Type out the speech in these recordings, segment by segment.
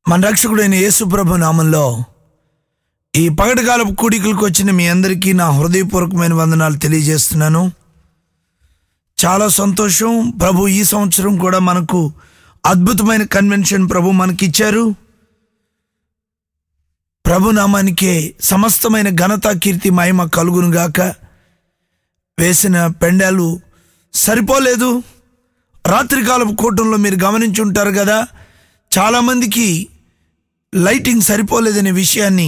మన రక్షకుడైన యేసు ప్రభు నామంలో ఈ పగటికాలపు కూడికలకు వచ్చిన మీ అందరికీ నా హృదయపూర్వకమైన వందనాలు తెలియజేస్తున్నాను. చాలా సంతోషం. ప్రభు ఈ సంవత్సరం కూడా మనకు అద్భుతమైన కన్వెన్షన్ ప్రభు మనకిచ్చారు. ప్రభు నామానికే సమస్తమైన ఘనత, కీర్తి, మహిమ కలుగును గాక. వేసిన పెండాలు సరిపోలేదు. రాత్రికాలపు కూటంలో మీరు గమనించి ఉంటారు కదా, చాలామందికి లైటింగ్ సరిపోలేదనే విషయాన్ని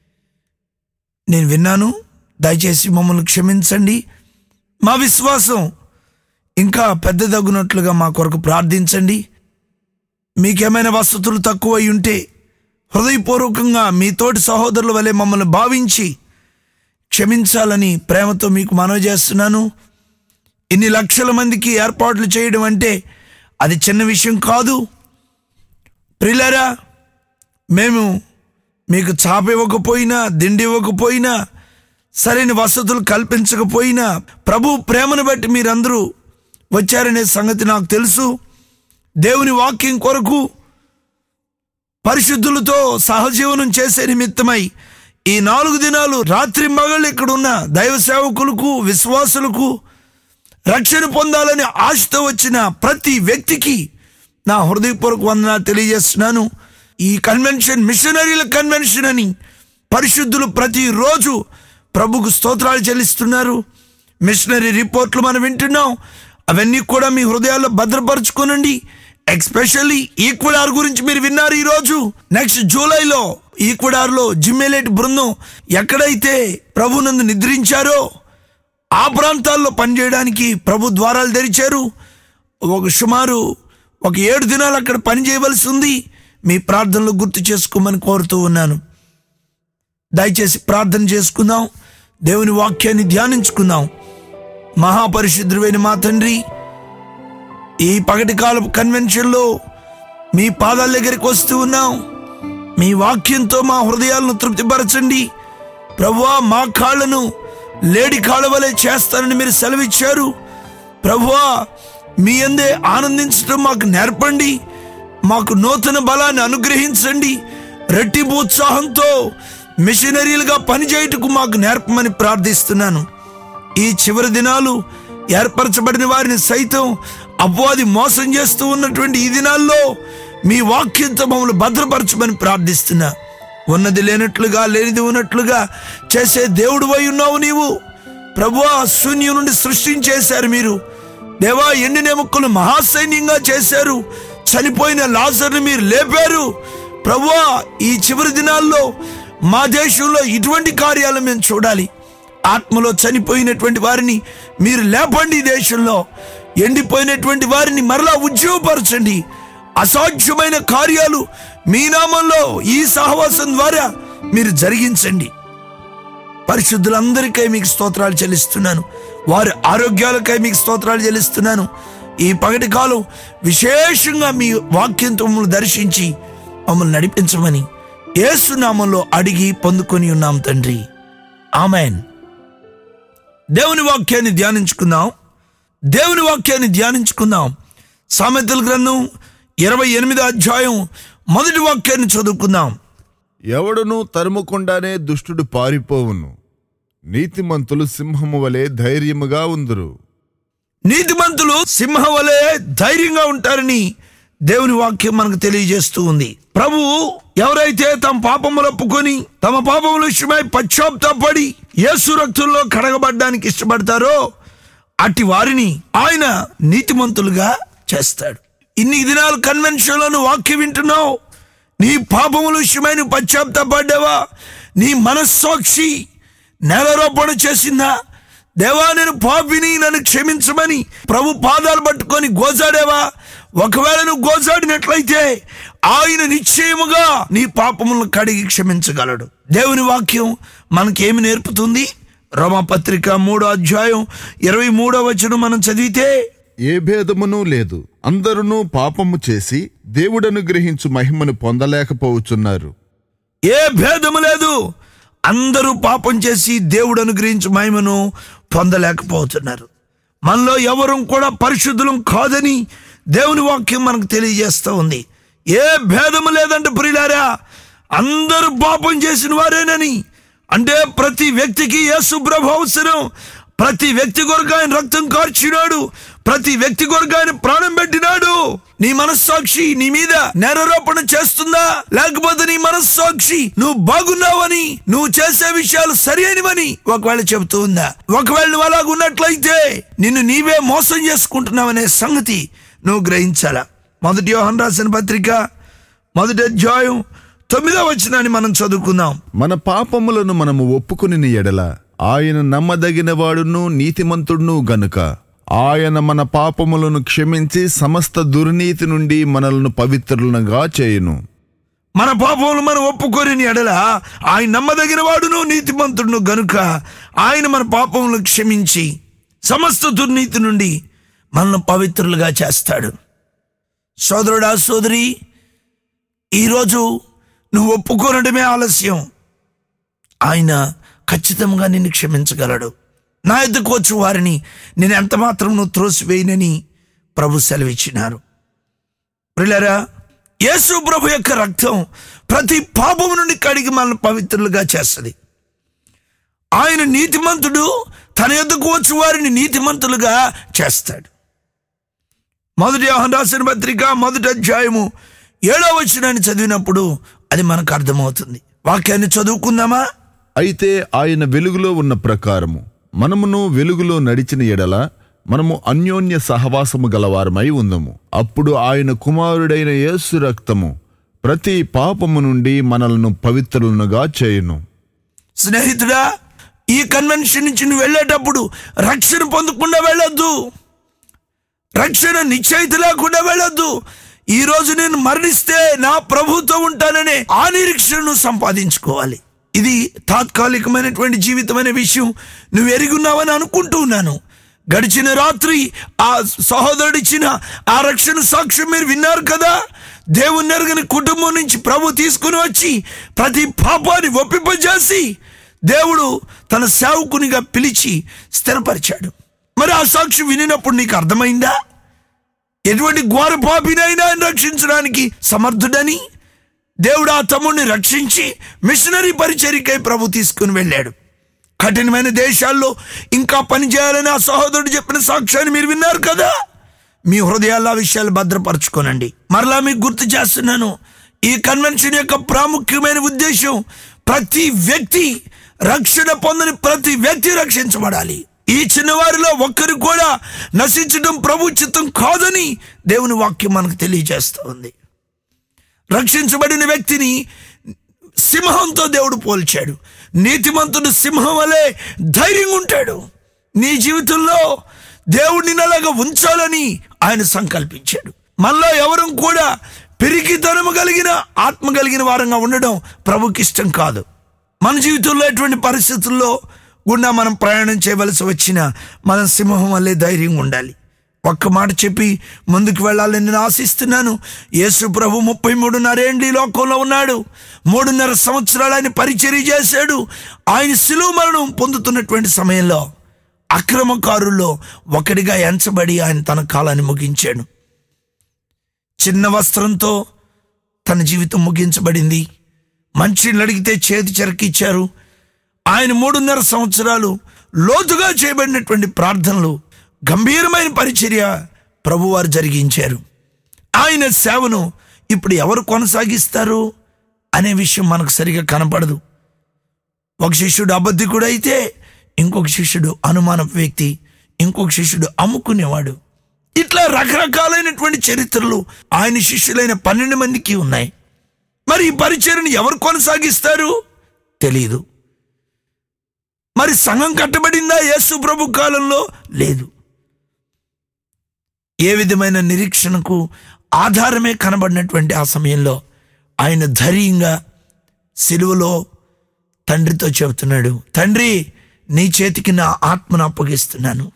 నేను విన్నాను. దయచేసి మమ్మల్ని క్షమించండి. మా విశ్వాసం ఇంకా పెద్దదగునట్లుగా మా కొరకు ప్రార్థించండి. మీకేమైనా వసతులు తక్కువై ఉంటే హృదయపూర్వకంగా మీ తోటి సహోదరుల వలె మమ్మల్ని భావించి క్షమించాలని ప్రేమతో మీకు మనవి చేస్తున్నాను. ఇన్ని లక్షల మందికి ఏర్పాట్లు చేయడం అంటే అది చిన్న విషయం కాదు. ప్రియులారా, మేము మీకు చాప ఇవ్వకపోయినా, దిండి ఇవ్వకపోయినా, సరైన వసతులు కల్పించకపోయినా ప్రభు ప్రేమను బట్టి మీరందరూ వచ్చారనే సంగతి నాకు తెలుసు. దేవుని వాక్యం కొరకు పరిశుద్ధులతో సహజీవనం చేసే నిమిత్తమై ఈ 4 దినాలు రాత్రి మగళ్ళు ఇక్కడున్న దైవ సేవకులకు, విశ్వాసులకు రక్షణ పొందాలని ఆశతో వచ్చిన ప్రతి వ్యక్తికి నా హృదయపూర్వక వందనాలు తెలియజేస్తున్నాను. ఈ కన్వెన్షన్ మిషనరీల కన్వెన్షన్ అని పరిశుద్ధులు ప్రతిరోజు ప్రభుకు స్తోత్రాలు చెల్లిస్తున్నారు. మిషనరీ రిపోర్ట్లు మనం వింటున్నాం. అవన్నీ కూడా మీ హృదయాల్లో భద్రపరచుకోనండి. ఎస్పెషల్లీ ఈక్వెడార్ గురించి మీరు విన్నారు. ఈరోజు నెక్స్ట్ జూలైలో ఈక్వెడార్లో జిమ్మెలేట్ బృందం ఎక్కడైతే ప్రభునందు నిద్రించారో ఆ ప్రాంతాల్లో పనిచేయడానికి ప్రభు ద్వారాలు తెరిచారు. సుమారు 7 దినాలు అక్కడ పని చేయవలసి ఉంది. మీ ప్రార్థనలు గుర్తు చేసుకోమని కోరుతూ ఉన్నాను. దయచేసి ప్రార్థన చేసుకుందాం. దేవుని వాక్యాన్ని ధ్యానించుకుందాం. మహాపరిశుద్ధుడైన మా తండ్రి, ఈ పగటి కాలపు కన్వెన్షన్లో మీ పాదాల దగ్గరికి వస్తూ ఉన్నాం. మీ వాక్యంతో మా హృదయాలను తృప్తిపరచండి. ప్రభువా, మా కాళ్ళను లేడి కాళ్ళ వలె చేస్తానని మీరు సెలవిచ్చారు. ప్రభువా, మీ అందే ఆనందించడం మాకు నేర్పండి. మాకు నూతన బలాన్ని అనుగ్రహించండి. రెట్టింపు ఉత్సాహంతో మిషనరీలుగా పనిచేయటకు మాకు నేర్పమని ప్రార్థిస్తున్నాను. ఈ చివరి దినాలు ఏర్పరచబడిన వారిని సైతం అపవాది మోసం చేస్తూ ఉన్నటువంటి ఈ దినాల్లో మీ వాక్యంతో మమ్మల్ని భద్రపరచమని ప్రార్థిస్తున్నా. ఉన్నది లేనట్లుగా, లేనిది ఉన్నట్లుగా చేసే దేవుడు వై ఉన్నావు నీవు. ప్రభువా, శూన్యం నుండి సృష్టించేశారు మీరు. దేవా, ఎండిన ఎముకలు మహాసైన్యంగా చేశారు. చనిపోయిన లాజర్ని మీరు లేపారు. ప్రభువా, ఈ చివరి దినాల్లో మా దేశంలో ఇటువంటి కార్యాలు మేము చూడాలి. ఆత్మలో చనిపోయినటువంటి వారిని మీరు లేపండి. దేశంలో ఎండిపోయినటువంటి వారిని మరలా ఉజ్జీవపరచండి. అసాధ్యమైన కార్యాలు మీ నామంలో ఈ సహవాసం ద్వారా మీరు జరిగించండి. పరిశుద్ధులందరికై మీకు స్తోత్రాలు చెల్లిస్తున్నాను. వారి ఆరోగ్యాలకై మీకు స్తోత్రాలు చెల్లిస్తున్నాను. ఈ పగటి కాలం విశేషంగా మీ వాక్యంతో మమ్మల్ని దర్శించి మమ్మల్ని నడిపించమని యేసు నామంలో అడిగి పొందుకొని ఉన్నాం తండ్రి, ఆమెన్. దేవుని వాక్యాన్ని ధ్యానించుకుందాం. సామెతల గ్రంథం 28వ అధ్యాయం 1వ వాక్యాన్ని చదువుకుందాం. ఎవడును తరుముకుండానే దుష్టుడు పారిపోవును, నీతిమంతులు సింహము వలె ధైర్యముగా ఉందురు. నీతిమంతులు సింహం వలె ధైర్యంగా ఉంటారని దేవుని వాక్యం మనకు తెలియజేస్తూ ఉంది. ప్రభు ఎవరైతే తమ పాపములు ఒప్పుకొని తమ పాపముల విషయమై పశ్చాత్తాపడి యేసు రక్తంలో కడగబడ్డానికి ఇష్టపడతారో అట్టి వారిని ఆయన నీతిమంతులుగా చేస్తాడు. ఇన్ని దినాలు కన్వెన్షన్లో వాక్యం వింటున్నావు. నీ పాపముల విషయమై నువ్వు పశ్చాత్తాపడ్డావా? నీ మనస్సాక్షి నేలారోపణ చేసిందా? దేవా, నేను పాపిని, నన్ను క్షమించమని ప్రభు పాదాలు పట్టుకొని గోజాడేవా? ఒకవేళ నువ్వు గోజాడినట్లయితే ఆయన నిశ్చయముగా నీ పాపములను కడిగి క్షమించగలడు. దేవుని వాక్యం మనకేమి నేర్పుతుంది? రోమాపత్రిక 3వ అధ్యాయం 23వ వచనం మనం చదివితే, ఏ భేదమును లేదు, అందరూ పాపము చేసి దేవుడనుగ్రహించు మహిమను పొందలేకపోవచ్చున్నారు. ఏ భేదము లేదు, అందరూ పాపం చేసి దేవుడు అనుగ్రహించు మహిమను పొందలేకపోతున్నారు. మనలో ఎవరు కూడా పరిశుద్ధులం కాదని దేవుని వాక్యం మనకు తెలియజేస్తూ ఉంది. ఏ భేదము లేదంటే ప్రియులారా, అందరూ పాపం చేసిన వారేనని. అంటే ప్రతి వ్యక్తికి యేసు ప్రభు అవసరం. ప్రతి వ్యక్తి కొరకు ఆయన రక్తం కార్చినాడు. ప్రతి వ్యక్తి కొరకు ఆయన ప్రాణం పెట్టినాడు. నీ మనస్సాక్షి నీ మీద నేరారోపణ చేస్తుందా? లేకపోతే నీ మనస్సాక్షి నువ్వు బాగున్నావని, నువ్వు చేసే విషయాలు సరి అయినవని ఒకవేళ చెబుతూ ఉందా? ఒకవేళ నువ్వు అలాగున్నట్లయితే నిన్ను నీవే మోసం చేసుకుంటున్నావనే సంగతి నువ్వు గ్రహించాలా. 1 యోహాను రాసిన పత్రిక 1వ అధ్యాయం 9వ వచనాన్ని మనం చదువుకుందాం. మన పాపములను మనము ఒప్పుకుని ఎడల ఆయన నమ్మదగిన వాడును నీతిమంతుడును గనుక ఆయన మన పాపములను క్షమించి సమస్త దుర్నీతి నుండి మనలను పవిత్రులుగా చేయును. మన పాపములు మనం ఒప్పుకోని ఎడల ఆయన నమ్మదగిన వాడును నీతిమంతుడును గనుక ఆయన మన పాపములను క్షమించి సమస్త దుర్నీతి నుండి మనల్ని పవిత్రులుగా చేస్తాడు. సోదరుడా, సోదరి, ఈరోజు నువ్వు ఒప్పుకోనడమే ఆలస్యం. ఆయన ఖచ్చితంగా నిన్ను క్షమించగలడు. నా ఎద్దుకు వచ్చి వారిని నేను ఎంత మాత్రం నువ్వు త్రోసివేయనని ప్రభు సెలవిచ్చినారు. ప్రియులారా, యేసు ప్రభు యొక్క రక్తం ప్రతి పాపము నుండి కడిగి మనల్ని పవిత్రులుగా చేస్తుంది. ఆయన నీతిమంతుడు, తన ఎద్దుకు వచ్చి వారిని నీతిమంతులుగా చేస్తాడు. 1 యోహాను రాసిన పత్రిక 1వ అధ్యాయము 7వ వచనాన్ని చదివినప్పుడు అది మనకు అర్థమవుతుంది. వాక్యాన్ని చదువుకుందామా? అయితే ఆయన వెలుగులో ఉన్న ప్రకారము మనమును వెలుగులో నడిచిన ఎడల మనము అన్యోన్య సహవాసము గలవారమై ఉందము. అప్పుడు ఆయన కుమారుడైన యేసు రక్తము ప్రతి పాపము నుండి మనలను పవిత్రులుగా చేయును. స్నేహితుడా, ఈ కన్వెన్షన్ నుంచి నువ్వు వెళ్ళేటప్పుడు రక్షణ పొందకుండా వెళ్ళొద్దు. రక్షణ నిశ్చయిత లేకుండా వెళ్ళొద్దు. ఈ రోజు నేను మరణిస్తే నా ప్రభుతో ఉంటాననే ఆ నిరీక్షణను సంపాదించుకోవాలి. ఇది తాత్కాలికమైనటువంటి జీవితం అనే విషయం నువ్వు ఎరుగున్నావని అనుకుంటూ ఉన్నాను. గడిచిన రాత్రి ఆ సహోదరుడిచ్చిన ఆ రక్షణ సాక్ష్యం మీరు విన్నారు కదా. దేవుని ఎరుగని కుటుంబం నుంచి ప్రభు తీసుకుని వచ్చి ప్రతి పాపాన్ని ఒప్పింపజేసి దేవుడు తన సేవకునిగా పిలిచి స్థిరపరిచాడు. మరి ఆ సాక్ష్యం వినినప్పుడు నీకు అర్థమైందా ఎటువంటి ఘోర పాపినైనా రక్షించడానికి సమర్థుడని? దేవుడు ఆ తమ్ముడిని రక్షించి మిషనరీ పరిచర్యకై ప్రభు తీసుకుని వెళ్ళాడు. కఠినమైన దేశాల్లో ఇంకా పనిచేయాలని ఆ సహోదరుడు చెప్పిన సాక్ష్యాన్ని మీరు విన్నారు కదా. మీ హృదయాల్లో ఆ విషయాలు భద్రపరచుకోనండి. మరలా మీకు గుర్తు చేస్తున్నాను, ఈ కన్వెన్షన్ యొక్క ప్రాముఖ్యమైన ఉద్దేశం ప్రతి వ్యక్తి రక్షణ పొందని ప్రతి వ్యక్తి రక్షించబడాలి. ఈ చిన్నవారిలో ఒక్కరు కూడా నశించడం ప్రభు చిత్తం కాదని దేవుని వాక్యం మనకు తెలియజేస్తూ ఉంది. రక్షించబడిన వ్యక్తిని సింహంతో దేవుడు పోల్చాడు. నీతిమంతుడు సింహం వలె ధైర్యంగా ఉంటాడు. నీ జీవితంలో దేవుడిని అలాగా ఉంచాలని ఆయన సంకల్పించాడు. మనలో ఎవరు కూడా పిరికితనము కలిగిన ఆత్మ కలిగిన వారంగా ఉండడం ప్రభుకి ఇష్టం కాదు. మన జీవితంలో ఎటువంటి పరిస్థితుల్లో గుండా మనం ప్రయాణం చేయవలసి వచ్చినా మనం సింహం వల్లే ధైర్యంగా ఉండాలి. ఒక్క మాట చెప్పి ముందుకు వెళ్ళాలని నేను ఆశిస్తున్నాను. యేసు ప్రభు 33.5 ఏండ్లు ఈ లోకంలో ఉన్నాడు. 3.5 సంవత్సరాలు ఆయన పరిచర్య చేశాడు. ఆయన శిలువ మరణం పొందుతున్నటువంటి సమయంలో అక్రమకారుల్లో ఒకడిగా ఎంచబడి ఆయన తన కాలాన్ని ముగించాడు. చిన్న వస్త్రంతో తన జీవితం ముగించబడింది. మంచిని అడిగితే చేతి చెరకిచ్చారు. ఆయన 3.5 సంవత్సరాలు లోతుగా చేయబడినటువంటి ప్రార్థనలు, గంభీరమైన పరిచర్య ప్రభువారు జరిగించారు. ఆయన సేవను ఇప్పుడు ఎవరు కొనసాగిస్తారు అనే విషయం మనకు సరిగా కనపడదు. ఒక శిష్యుడు అబద్ధికుడు అయితే ఇంకొక శిష్యుడు అనుమానపు వ్యక్తి, ఇంకొక శిష్యుడు అమ్ముకునేవాడు. ఇట్లా రకరకాలైనటువంటి చరిత్రలు ఆయన శిష్యులైన 12 మందికి ఉన్నాయి. మరి ఈ పరిచర్యను ఎవరు కొనసాగిస్తారు తెలియదు. మరి సంఘం కట్టబడిందా యేసు ప్రభు కాలంలో? లేదు. ఏ విధమైన నిరీక్షణకు ఆధారమే కనబడినటువంటి ఆ సమయంలో ఆయన ధైర్యంగా సిలువలో తండ్రితో చెబుతున్నాడు, తండ్రి నీ చేతికి నా ఆత్మను అప్పగిస్తున్నాను.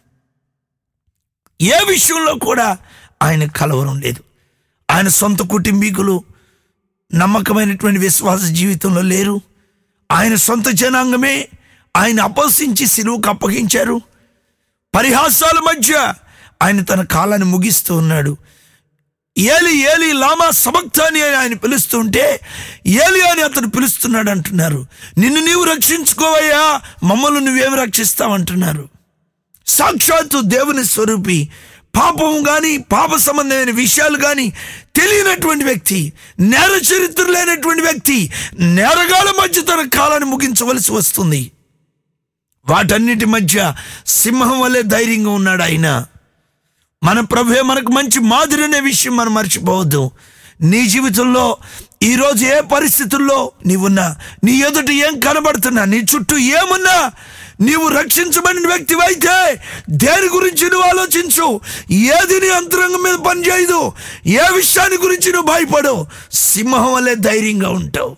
ఏ విషయంలో కూడా ఆయన కలవరం లేదు. ఆయన సొంత కుటుంబీకులు నమ్మకమైనటువంటి విశ్వాస జీవితంలో లేరు. ఆయన సొంత జనాంగమే ఆయన అపహసించి సిలువకు అప్పగించారు. పరిహాసాల మధ్య ఆయన తన కాలాన్ని ముగిస్తూ ఉన్నాడు. ఏలి ఏలి లామా సబక్తాని అని ఆయన పిలుస్తుంటే ఏలి అని అతను పిలుస్తున్నాడు అంటున్నారు. నిన్ను నీవు రక్షించుకోవయ్యా, మమ్మల్ని నువ్వేమి రక్షిస్తావంటున్నారు. సాక్షాత్తు దేవుని స్వరూపి, పాపం కానీ పాప సంబంధమైన విషయాలు కానీ తెలియనటువంటి వ్యక్తి, నేర చరిత్ర లేనటువంటి వ్యక్తి నేరగాల మధ్య తన కాలాన్ని ముగించవలసి వస్తుంది. వాటన్నిటి మధ్య సింహం వల్లే ధైర్యంగా ఉన్నాడు ఆయన. మన ప్రభువే మనకు మంచి మాదిరి అనే విషయం మనం మర్చిపోవద్దు. నీ జీవితంలో ఈరోజు ఏ పరిస్థితుల్లో నీవున్నా, నీ ఎదుట ఏం కనబడుతున్నా, నీ చుట్టూ ఏమున్నా, నీవు రక్షించబడిన వ్యక్తివైతే దేని గురించి నువ్వు ఆలోచించు. ఏది నీ అంతరంగం మీద పనిచేయదు. ఏ విషయాన్ని గురించి నువ్వు భయపడు. సింహం వల్లే ధైర్యంగా ఉంటావు.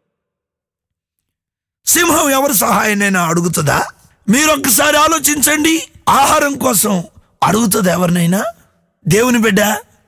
సింహం ఎవరి సహాయాన్నైనా అడుగుతుందా? మీరు ఒక్కసారి ఆలోచించండి. ఆహారం కోసం అడుగుతుంది ఎవరినైనా? దేవుని బిడ్డ,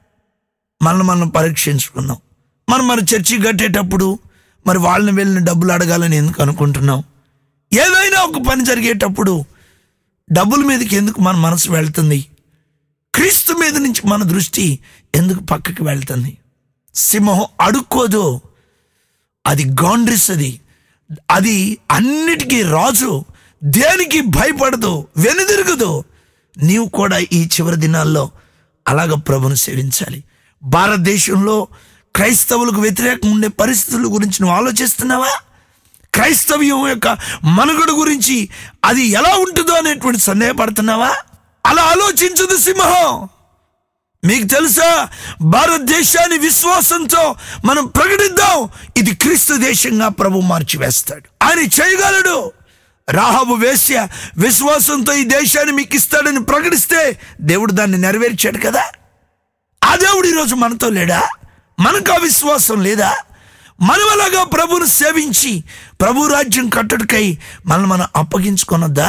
మనం పరీక్షించుకున్నాం. మన చర్చి కట్టేటప్పుడు మరి వాళ్ళని వెళ్ళిన డబ్బులు అడగాలని ఎందుకు అనుకుంటున్నాం? ఏదైనా ఒక పని జరిగేటప్పుడు డబ్బుల మీదకి ఎందుకు మన మనసు వెళ్తుంది? క్రీస్తు మీద నుంచి మన దృష్టి ఎందుకు పక్కకి వెళ్తుంది? సింహం అడుక్కోదు, అది గౌండ్రిస్, అది అన్నిటికీ రాజు, దేనికి భయపడదు, వెనుదిరుగుదు. నీవు కూడా ఈ చివరి దినాల్లో అలాగ ప్రభుని సేవించాలి. భారతదేశంలో క్రైస్తవులకు వ్యతిరేకంగా ఉండే పరిస్థితుల గురించి నువ్వు ఆలోచిస్తున్నావా? క్రైస్తవ్యం యొక్క మనుగడ గురించి అది ఎలా ఉంటుందో అనేటువంటి సందేహపడుతున్నావా? అలా ఆలోచించదు సింహం. మీకు తెలుసా, భారతదేశాన్ని విశ్వాసంతో మనం ప్రకటిద్దాం. ఇది క్రీస్తు దేశంగా ప్రభు మార్చివేస్తాడు. ఆయన చేయగలడు. రాహాబు వేశ్య విశ్వాసంతో ఈ దేశాన్ని మీకు ఇస్తాడని ప్రకటిస్తే దేవుడు దాన్ని నెరవేర్చాడు కదా. ఆ దేవుడు ఈరోజు మనతో లేడా? మనకు ఆ విశ్వాసం లేదా? మనం అలాగా ప్రభువును సేవించి ప్రభు రాజ్యం కట్టడికై మనం అప్పగించుకొనొద్దా?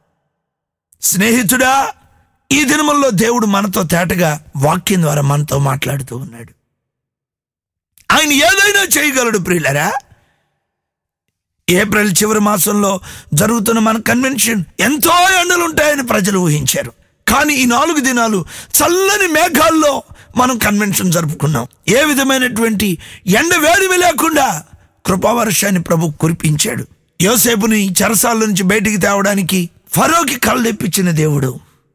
స్నేహితుడా, ఈ దినముల్లో దేవుడు మనతో తేటగా వాక్యం ద్వారా మనతో మాట్లాడుతూ ఉన్నాడు. ఆయన ఏదైనా చేయగలడు. ప్రియులారా, ఏప్రిల్ చివరి మాసంలో జరుగుతున్న మన కన్వెన్షన్ ఎంతో ఎండలు ఉంటాయని ప్రజలు ఊహించారు. కానీ ఈ 4 దినాలు చల్లని మేఘాల్లో మనం కన్వెన్షన్ జరుపుకున్నాం. ఏ విధమైనటువంటి ఎండ వేడిమి లేకుండా కృపావర్షాన్ని ప్రభు కురిపించాడు. యోసేపుని చెరసాల నుంచి బయటికి తేవడానికి ఫరోకి కళ్ళు తెప్పించిన దేవుడు,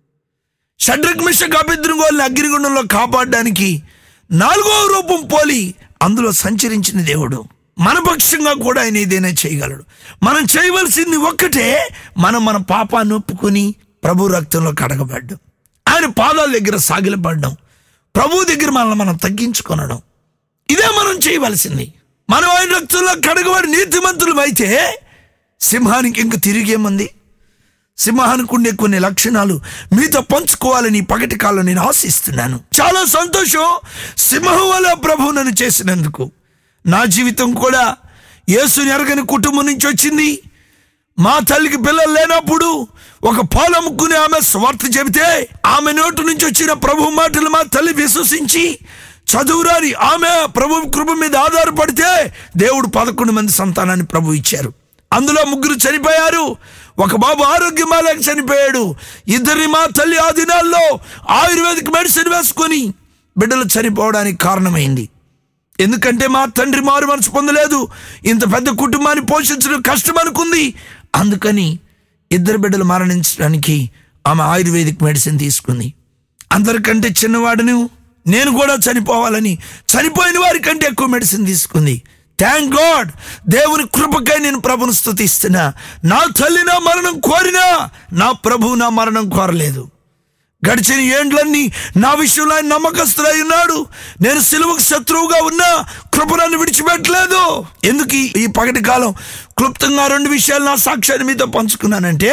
షడ్రక్ మిషక్ అబేద్నెగోల్ని అగ్నిగుండంలో కాపాడడానికి 4వ రూపం పోలి అందులో సంచరించిన దేవుడు. మన పక్షంగా కూడా ఆయన ఏదైనా చేయగలడు. మనం చేయవలసింది ఒక్కటే, మన పాపాన్ని ఒప్పుకొని ప్రభు రక్తంలో కడగబడ్డం, ఆయన పాదాల దగ్గర సాగిలపడ్డం, ప్రభు దగ్గర మనం తగ్గించుకొనడం. ఇదే మనం చేయవలసింది. మనం ఆయన రక్తంలో కడగబడి నీతిమంతులం అయితే సింహానికి ఇంక తిరిగేముంది? సింహానికి ఉండే కొన్ని లక్షణాలు మీతో పంచుకోవాలని పగటి కాలం నేను ఆశిస్తున్నాను. చాలా సంతోషం సింహం వల్ల ప్రభు నన్ను చేసినందుకు. నా జీవితం కూడా యేసుని ఎరగని కుటుంబం నుంచి వచ్చింది. మా తల్లికి పిల్లలు లేనప్పుడు ఒక పాలు అమ్ముకుని ఆమె స్వార్థ చెబితే ఆమె నోటు నుంచి వచ్చిన ప్రభు మాటలు మా తల్లి విశ్వసించి చదువురాని ఆమె ప్రభు కృప మీద ఆధారపడితే దేవుడు 11 మంది సంతానాన్ని ప్రభు ఇచ్చారు. అందులో 3 చనిపోయారు. ఒక బాబు ఆరోగ్యమాలేక చనిపోయాడు. 2 మా తల్లి ఆ దినాల్లో ఆయుర్వేదిక్ మెడిసిన్ వేసుకొని బిడ్డలు చనిపోవడానికి కారణమైంది. ఎందుకంటే మా తండ్రి మారు మనసు పొందలేదు, ఇంత పెద్ద కుటుంబాన్ని పోషించడం కష్టం అనుకుంది. అందుకని 2 బిడ్డలు మరణించడానికి ఆమె ఆయుర్వేదిక్ మెడిసిన్ తీసుకుంది. అందరికంటే చిన్నవాడును నేను కూడా చనిపోవాలని చనిపోయిన వారి కంటే ఎక్కువ మెడిసిన్ తీసుకుంది. థ్యాంక్ గాడ్, దేవుని కృపకై నేను ప్రభుని స్తుతిస్తున్నా. నా తల్లి నా మరణం కోరినా నా ప్రభు నా మరణం కోరలేదు. గడిచిన ఏండ్లన్నీ నా విషయంలో ఆయన నమ్మకస్తులై ఉన్నాడు. నేను సిలువకు శత్రువుగా ఉన్నా కృప నన్ను విడిచిపెట్టలేదు. ఎందుకు ఈ పగటి కాలం క్లుప్తంగా 2 విషయాలు నా సాక్ష్యాన్ని మీతో పంచుకున్నానంటే,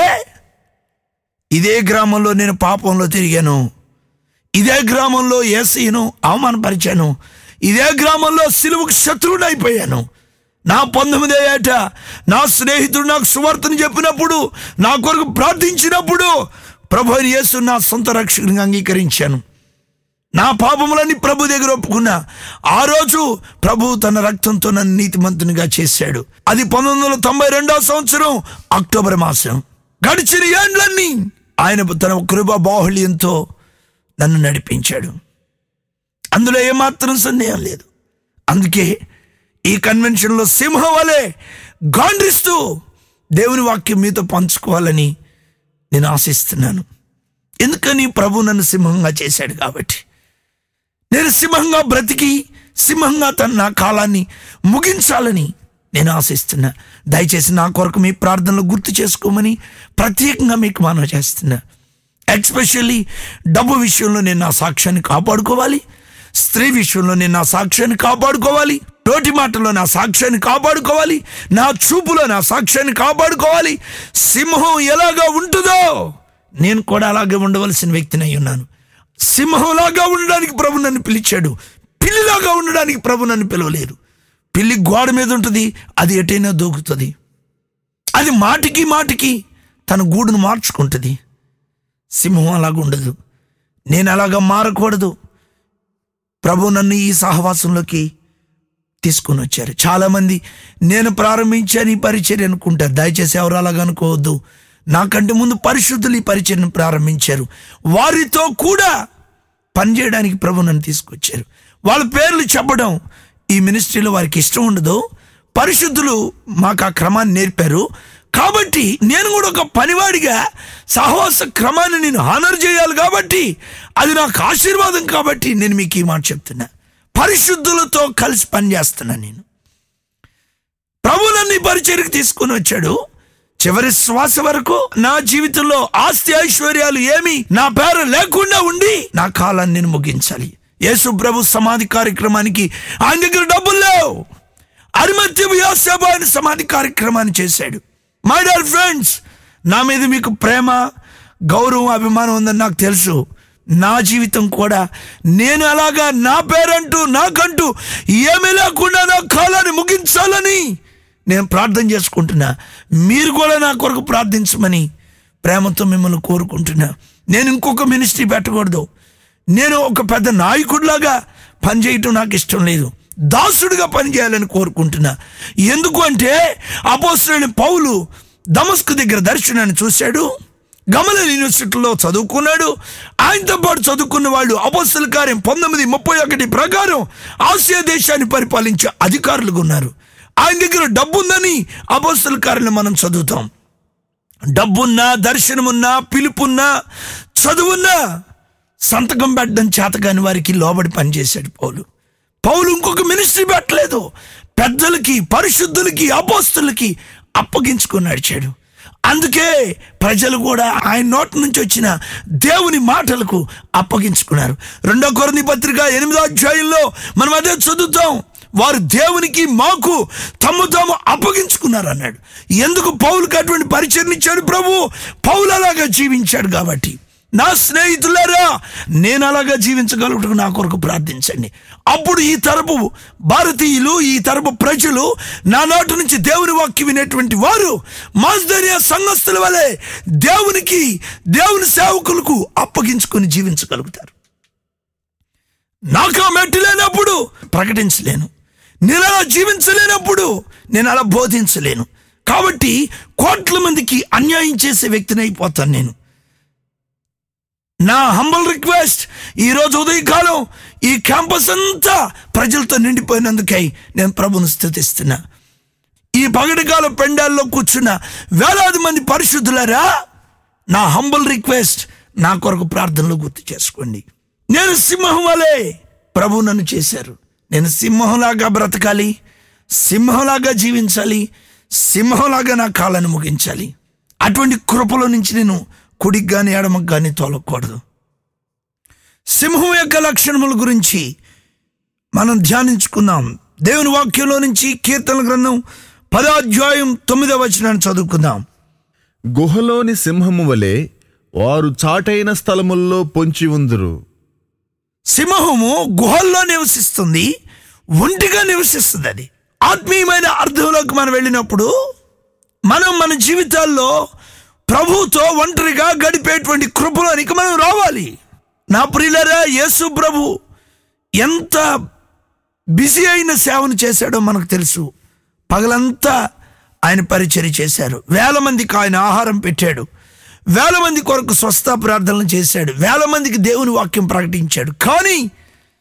ఇదే గ్రామంలో నేను పాపంలో తిరిగాను, ఇదే గ్రామంలో యేసయ్యను అవమానపరిచాను, ఇదే గ్రామంలో సిలువకు శత్రువుని అయిపోయాను. నా 19వ ఏట నా స్నేహితుడు నాకు సువార్తను చెప్పినప్పుడు, నా కొరకు ప్రార్థించినప్పుడు ప్రభు యేసు నా సొంత రక్షకునిగా అంగీకరించాను. నా పాపములన్నీ ప్రభు దగ్గర ఒప్పుకున్నా. ఆ రోజు ప్రభు తన రక్తంతో నన్ను నీతిమంతునిగా చేశాడు. అది 1992వ సంవత్సరం అక్టోబర్ మాసం. గడిచిన ఏండ్లన్నీ ఆయన తన కృపా బాహుళ్యంతో నన్ను నడిపించాడు. అందులో ఏమాత్రం సందేహం లేదు. అందుకే ఈ కన్వెన్షన్లో సింహం వలె గాండ్రిస్తూ దేవుని వాక్యం మీతో పంచుకోవాలని నేను ఆశిస్తున్నాను. ఎందుకని? ప్రభు నన్ను సింహంగా చేశాడు కాబట్టి. నేను సింహంగా బ్రతికి సింహంగా నా కాలాన్ని ముగించాలని నేను ఆశిస్తున్నా. దయచేసి నా కొరకు మీ ప్రార్థనలు గుర్తు చేసుకోమని ప్రత్యేకంగా మీకు మనవి చేస్తున్నా. ఎస్పెషల్లీ డబ్బు విషయంలో నేను నా సాక్ష్యాన్ని కాపాడుకోవాలి, స్త్రీ విషయంలో నేను నా సాక్ష్యాన్ని కాపాడుకోవాలి, నోటి మాటలో నా సాక్ష్యాన్ని కాపాడుకోవాలి, నా చూపులో నా సాక్ష్యాన్ని కాపాడుకోవాలి. సింహం ఎలాగా ఉంటుందో నేను కూడా అలాగే ఉండవలసిన వ్యక్తిని అయి ఉన్నాను. సింహంలాగా ఉండడానికి ప్రభు నన్ను పిలిచాడు, పిల్లిలాగా ఉండడానికి ప్రభు నన్ను పిలవలేదు. పిల్లి గోడ మీద ఉంటుంది, అది ఎటైనా దూకుతుంది, అది మాటికి మాటికి తన గూడును మార్చుకుంటుంది. సింహం అలాగ ఉండదు. నేను అలాగా మారకూడదు. ప్రభు నన్ను ఈ సహవాసంలోకి తీసుకొని వచ్చారు. చాలామంది నేను ప్రారంభించాను ఈ పరిచర్య అనుకుంటారు. దయచేసి ఎవరు అలాగ అనుకోవద్దు. నాకంటే ముందు పరిశుద్ధులు ఈ పరిచర్యను ప్రారంభించారు. వారితో కూడా పనిచేయడానికి ప్రభు నన్ను తీసుకొచ్చారు. వాళ్ళ పేర్లు చెప్పడం ఈ మినిస్ట్రీలో వారికి ఇష్టం ఉండదు. పరిశుద్ధులు మాకు ఆ క్రమాన్ని నేర్పారు కాబట్టి నేను కూడా ఒక పనివాడిగా సహవాస క్రమాన్ని నేను హానర్ చేయాలి కాబట్టి అది నాకు ఆశీర్వాదం కాబట్టి నేను మీకు ఈ మాట చెప్తున్నా. పరిశుద్ధులతో కలిసి పనిచేస్తున్నా. నేను ప్రభు నన్ను ఈ పరిచర్యకు తీసుకుని వచ్చాడు. చివరి శ్వాస వరకు నా జీవితంలో ఆస్తి ఐశ్వర్యాలు ఏమి నా పేరు లేకుండా ఉండి నా కాలాన్ని నేను ముగించాలి. యేసు ప్రభు సమాధి కార్యక్రమానికి ఆయన దగ్గర డబ్బులు లేవు. అరిమత్యపు యోసేపు ఆయన సమాధి కార్యక్రమాన్ని చేశాడు. మై డియర్ ఫ్రెండ్స్, నా మీద మీకు ప్రేమ, గౌరవం, అభిమానం ఉందని నాకు తెలుసు. నా జీవితం కూడా నేను అలాగా నా పేరంటూ నాకంటూ ఏమీ లేకుండా నా కాలాన్ని ముగించాలని నేను ప్రార్థన చేసుకుంటున్నా. మీరు కూడా నా కొరకు ప్రార్థించమని ప్రేమతో మిమ్మల్ని కోరుకుంటున్నా. నేను ఇంకొక మినిస్ట్రీ పెట్టకూడదు. నేను ఒక పెద్ద నాయకుడిలాగా పనిచేయటం నాకు ఇష్టం లేదు. దాసుడిగా పనిచేయాలని కోరుకుంటున్నా. ఎందుకు అంటే అపోస్తలుడైన పౌలు దమస్కు దగ్గర దర్శనాన్ని చూశాడు. గమలీయేలు యూనివర్సిటీలో చదువుకున్నాడు. ఆయనతో పాటు చదువుకున్న వాళ్ళు అపోస్తల కార్యం 19:31 ప్రకారం ఆసియా దేశాన్ని పరిపాలించే అధికారులుగా ఉన్నారు. ఆయన దగ్గర డబ్బు ఉందని అపోస్తల కార్యాలను మనం చదువుతాం. డబ్బున్నా, దర్శనమున్నా, పిలుపున్నా, చదువున్నా సంతకం పెట్టడం చేతగాని వారికి లోబడి పనిచేశాడు పౌలు ఇంకొక మినిస్ట్రీ పెట్టలేదు. పెద్దలకి, పరిశుద్ధులకి, అపోస్తలకి అప్పగించుకొని నడిచాడు. అందుకే ప్రజలు కూడా ఆయన నోటి నుంచి వచ్చిన దేవుని మాటలకు అప్పగించుకున్నారు. 2 కొరింథీ పత్రిక 8వ అధ్యాయంలో మనం అదే చదువుతాం. వారు దేవునికి మాకు తమ్ము తాము అప్పగించుకున్నారు అన్నాడు. ఎందుకు పౌలుకి అటువంటి పరిచయం ఇచ్చాడు ప్రభు? పౌలు అలాగా జీవించాడు కాబట్టి. నా స్నేహితులారా, నేను అలాగా జీవించగలుగుటకు నా కొరకు ప్రార్థించండి. అప్పుడు ఈ తరపు భారతీయులు, ఈ తరపు ప్రజలు నా నోటి నుంచి దేవుని వాక్యం వినేటువంటి వారు మాస్దనియా సంఘస్థుల వలె దేవునికి, దేవుని సేవకులకు అప్పగించుకొని జీవించగలుగుతారు. నాకు ఆ మెట్టు లేనప్పుడు ప్రకటించలేను. నేను అలా జీవించలేనప్పుడు నేను అలా బోధించలేను. కాబట్టి కోట్ల మందికి అన్యాయం చేసే వ్యక్తిని అయిపోతాను నేను. నా హంబల్ రిక్వెస్ట్, ఈరోజు ఉదయకాలం ఈ క్యాంపస్ అంతా ప్రజలతో నిండిపోయినందుకై నేను ప్రభుని స్తుతిస్తున్నా. ఈ పగటికాల పెండాల్లో కూర్చున్న వేలాది మంది పరిశుద్ధులారా, నా హంబల్ రిక్వెస్ట్, నా కొరకు ప్రార్థనలు గుర్తు చేసుకోండి. నేను సింహం వలె ప్రభు నన్ను చేశారు. నేను సింహంలాగా బ్రతకాలి, సింహంలాగా జీవించాలి, సింహంలాగా నా కాలాన్ని ముగించాలి. అటువంటి కృపలో నుంచి నేను కుడికి కానీ ఎడమకు కానీ తోలకూడదు. సింహం యొక్క లక్షణముల గురించి మనం ధ్యానించుకుందాం. దేవుని వాక్యంలో నుంచి కీర్తనల గ్రంథం 10వ అధ్యాయం 9వ వచనాన్ని చదువుకుందాం. గుహలోని సింహము వలె వారు చాటైన స్థలముల్లో పొంచి ఉందురు. సింహము గుహల్లో నివసిస్తుంది, ఒంటిగా నివసిస్తుంది. అది ఆత్మీయమైన అర్థంలోకి మనం వెళ్ళినప్పుడు మనం మన జీవితాల్లో ప్రభువుతో ఒంటరిగా గడిపేటువంటి కృపలోనికి మనం రావాలి. నా ప్రియులారా, యేసు ప్రభు ఎంత బిజీ అయిన సేవను చేశాడో మనకు తెలుసు. పగలంతా ఆయన పరిచర్య చేశారు. 1000 మందికి ఆయన ఆహారం పెట్టాడు. 1000 మంది కొరకు స్వస్థ ప్రార్థనలు చేశాడు. 1000 మందికి దేవుని వాక్యం ప్రకటించాడు. కానీ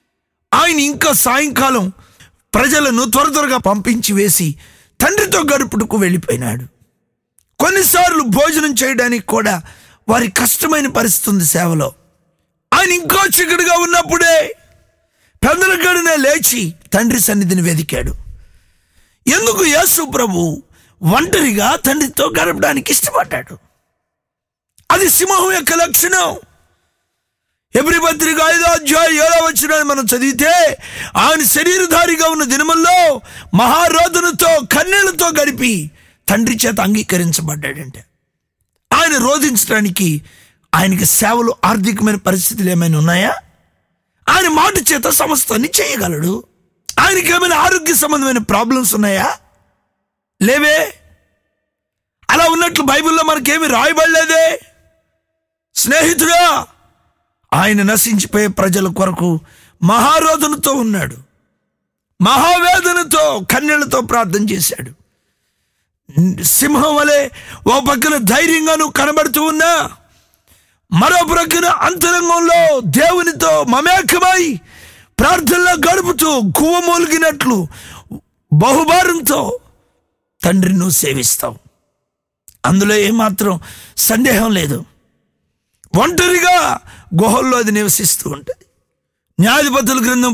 ఆయన ఇంకా సాయంకాలం ప్రజలను త్వరగా పంపించి వేసి తండ్రితో గడుపుటకు వెళ్ళిపోయినాడు. కొన్నిసార్లు భోజనం చేయడానికి కూడా వారి కష్టమైన పరిస్థితి ఉంది సేవలో. ఆయన ఇంకా చీకటిగా ఉన్నప్పుడే పెందలగడినే లేచి తండ్రి సన్నిధిని వెదికాడు. ఎందుకు యేసు ప్రభు ఒంటరిగా తండ్రితో గడపడానికి ఇష్టపడ్డాడు? అది సింహం యొక్క లక్షణం. హెబ్రీ పత్రిక 5:7 మనం చదివితే, ఆయన శరీరధారిగా ఉన్న దినముల్లో మహారోదనతో కన్నీళ్లతో గడిపి తండ్రి చేత అంగీకరించబడ్డాడంటే, ఆయన రోధించడానికి ఆయనకి సేవలు ఆర్థికమైన పరిస్థితులు ఏమైనా ఉన్నాయా? ఆయన మాట చేత సమస్తాన్ని చేయగలడు. ఆయనకి ఏమైనా ఆరోగ్య సంబంధమైన ప్రాబ్లమ్స్ ఉన్నాయా? లేవే. అలా ఉన్నట్లు బైబిల్లో మనకేమి రాయబడలేదే. స్నేహితుడా, ఆయన నశించిపోయే ప్రజల కొరకు మహారోదనతో ఉన్నాడు. మహావేదనతో కన్నీళ్లతో ప్రార్థన చేశాడు. సింహం వలె ఓ పక్కన ధైర్యంగాను కనబడుతూ ఉన్నా, మరో ప్రక్కన అంతరంగంలో దేవునితో మమేకమై ప్రార్థనలో గడుపుతూ గువ్వమూలిగినట్లు బహుభారంతో తండ్రిని నువ్వు సేవిస్తావు. అందులో ఏమాత్రం సందేహం లేదు. ఒంటరిగా గుహల్లో అది నివసిస్తూ ఉంటుంది. న్యాయాధిపతుల గ్రంథం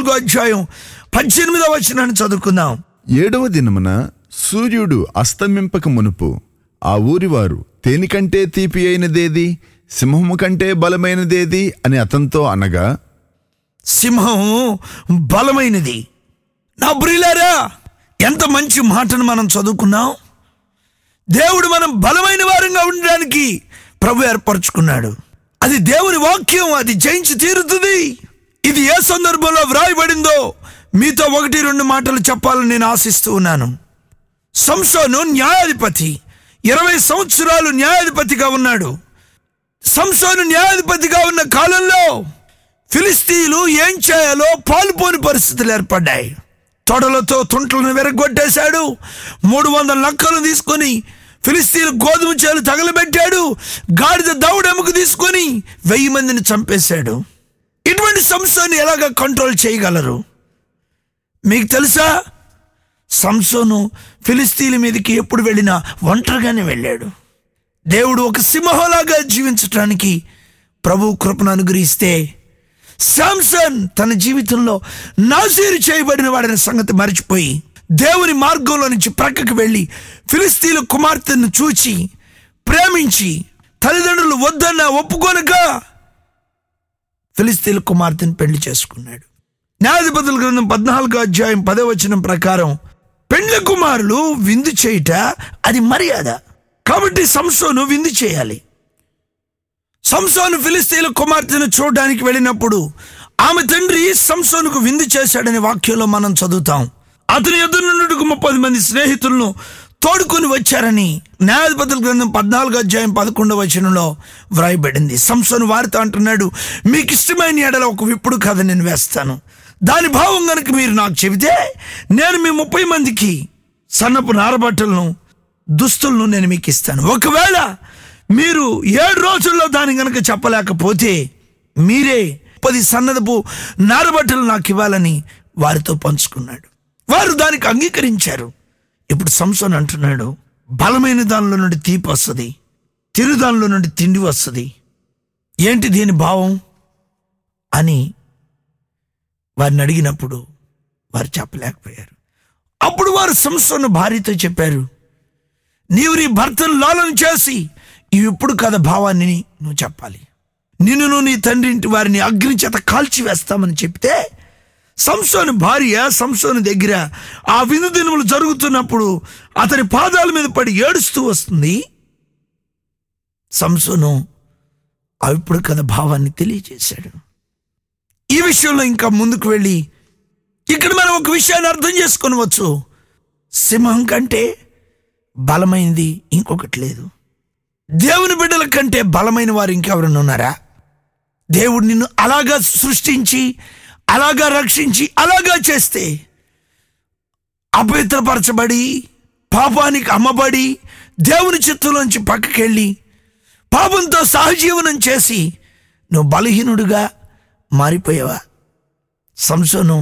14:18 చదువుకుందాం. 7వ దినమున సూర్యుడు అస్తమింపక మునుపు ఆ ఊరివారు, తేనికంటే తీపి అయినదేది, సింహము కంటే బలమైనదేది అని అతనితో అనగా, సింహం బలమైనది. నా ప్రియులారా, ఎంత మంచి మాటను మనం చదువుకున్నాం. దేవుడు మనం బలమైన వారంగా ఉండడానికి ప్రభు ఏర్పరచుకున్నాడు. అది దేవుని వాక్యం, అది జయించి తీరుతుంది. ఇది ఏ సందర్భంలో వ్రాయబడిందో మీతో 1-2 మాటలు చెప్పాలని నేను ఆశిస్తూ ఉన్నాను. సంసోను న్యాయాధిపతి, 20 సంవత్సరాలు న్యాయాధిపతిగా ఉన్నాడు. సంసోను న్యాయాధిపతిగా ఉన్న కాలంలో ఫిలిస్తీయులు ఏం చేయాలో పాలుపోని పరిస్థితులు ఏర్పడ్డాయి. తొడలతో తుంట్లను విరగొట్టేశాడు. 300 నక్కలను తీసుకొని ఫిలిస్తీయులు గోధుమ చేలు తగలబెట్టాడు. గాడిద దౌడెముకు తీసుకొని 1000 మందిని చంపేశాడు. ఇటువంటి సంసోను ఎలాగ కంట్రోల్ చేయగలరు? మీకు తెలుసా, సంసోను ఫిలిస్తీయుల మీదకి ఎప్పుడు వెళ్ళినా ఒంటరిగానే వెళ్ళాడు. దేవుడు ఒక సింహంలాగా జీవించటానికి ప్రభు కృపను అనుగ్రహిస్తే, శాంసన్ తన జీవితంలో నాజీరు చేయబడిన వాడిన సంగతి మరిచిపోయి దేవుని మార్గంలో నుంచి ప్రక్కకు వెళ్ళి ఫిలిస్తీయుల కుమార్తెను చూచి ప్రేమించి తల్లిదండ్రులు వద్దన్న ఒప్పుకోనక ఫిలిస్తీయుల కుమార్తెను పెళ్లి చేసుకున్నాడు. న్యాయాధిపతుల గ్రంథం 14:10 ప్రకారం పెండ్లి కుమారులు విందు చేయుట అది మర్యాద. కాబట్టి సంసోను విందు చేయాలి. సంసోను ఫిలిస్తీయుల కుమార్తెను చూడడానికి వెళ్ళినప్పుడు ఆమె తండ్రి సంసోనుకు విందు చేశాడనే వాక్యంలో మనం చదువుతాం. అతని ఎదురు నుండి 30 మంది స్నేహితులను తోడుకొని వచ్చారని న్యాయాధిపతుల గ్రంథం 14:11 వ్రాయబడింది. సంసోను వారితో అంటున్నాడు, మీకు ఇష్టమైన ఎడల ఒక విప్పుడు కథ నేను వేస్తాను. దాని భావం కనుక మీరు నాకు చెబితే నేను మీ 30 మందికి సన్నపు నారబట్టలను దుస్తులను నేను మీకు ఇస్తాను. ఒకవేళ మీరు 7 రోజుల్లో దాన్ని కనుక చెప్పలేకపోతే మీరే 10 సన్నదపు నారబట్టలు నాకు ఇవ్వాలని వారితో పంచుకున్నాడు. వారు దానికి అంగీకరించారు. ఇప్పుడు సంసోను అంటున్నాడు, బలమైన దానిలో నుండి తీపి వస్తుంది, తిరు దానిలో నుండి తిండి వస్తుంది. ఏంటి దీని భావం అని వారిని అడిగినప్పుడు వారు చెప్పలేకపోయారు. అప్పుడు వారు సంసోను భార్యతో చెప్పారు, నీవు నీ భర్తను లాలన చేసి ఇప్పుడు కథ భావాన్ని నువ్వు చెప్పాలి. నిన్ను నీ తండ్రి ఇంటి వారిని అగ్ని చేత కాల్చి వేస్తామని చెప్తే సంసోను భార్య సంసోను దగ్గర ఆ విందు దినములు జరుగుతున్నప్పుడు అతని పాదాల మీద పడి ఏడుస్తూ వస్తుంది. సంసోను ఇప్పుడు కథ భావాన్ని తెలియజేశాడు. ఈ విషయంలో ఇంకా ముందుకు వెళ్ళి ఇక్కడ మనం ఒక విషయాన్ని అర్థం చేసుకొనవచ్చు. సింహం కంటే బలమైనది ఇంకొకటి లేదు. దేవుని బిడ్డల కంటే బలమైన వారు ఇంకెవరైనా ఉన్నారా? దేవుడు నిన్ను అలాగా సృష్టించి అలాగా రక్షించి అలాగా చేస్తే అపవిత్రపరచబడి పాపానికి అమ్మబడి దేవుని చిత్తంలోంచి పక్కకెళ్ళి పాపంతో సహజీవనం చేసి నువ్వు బలహీనుడుగా మారిపోయావా? సంసోను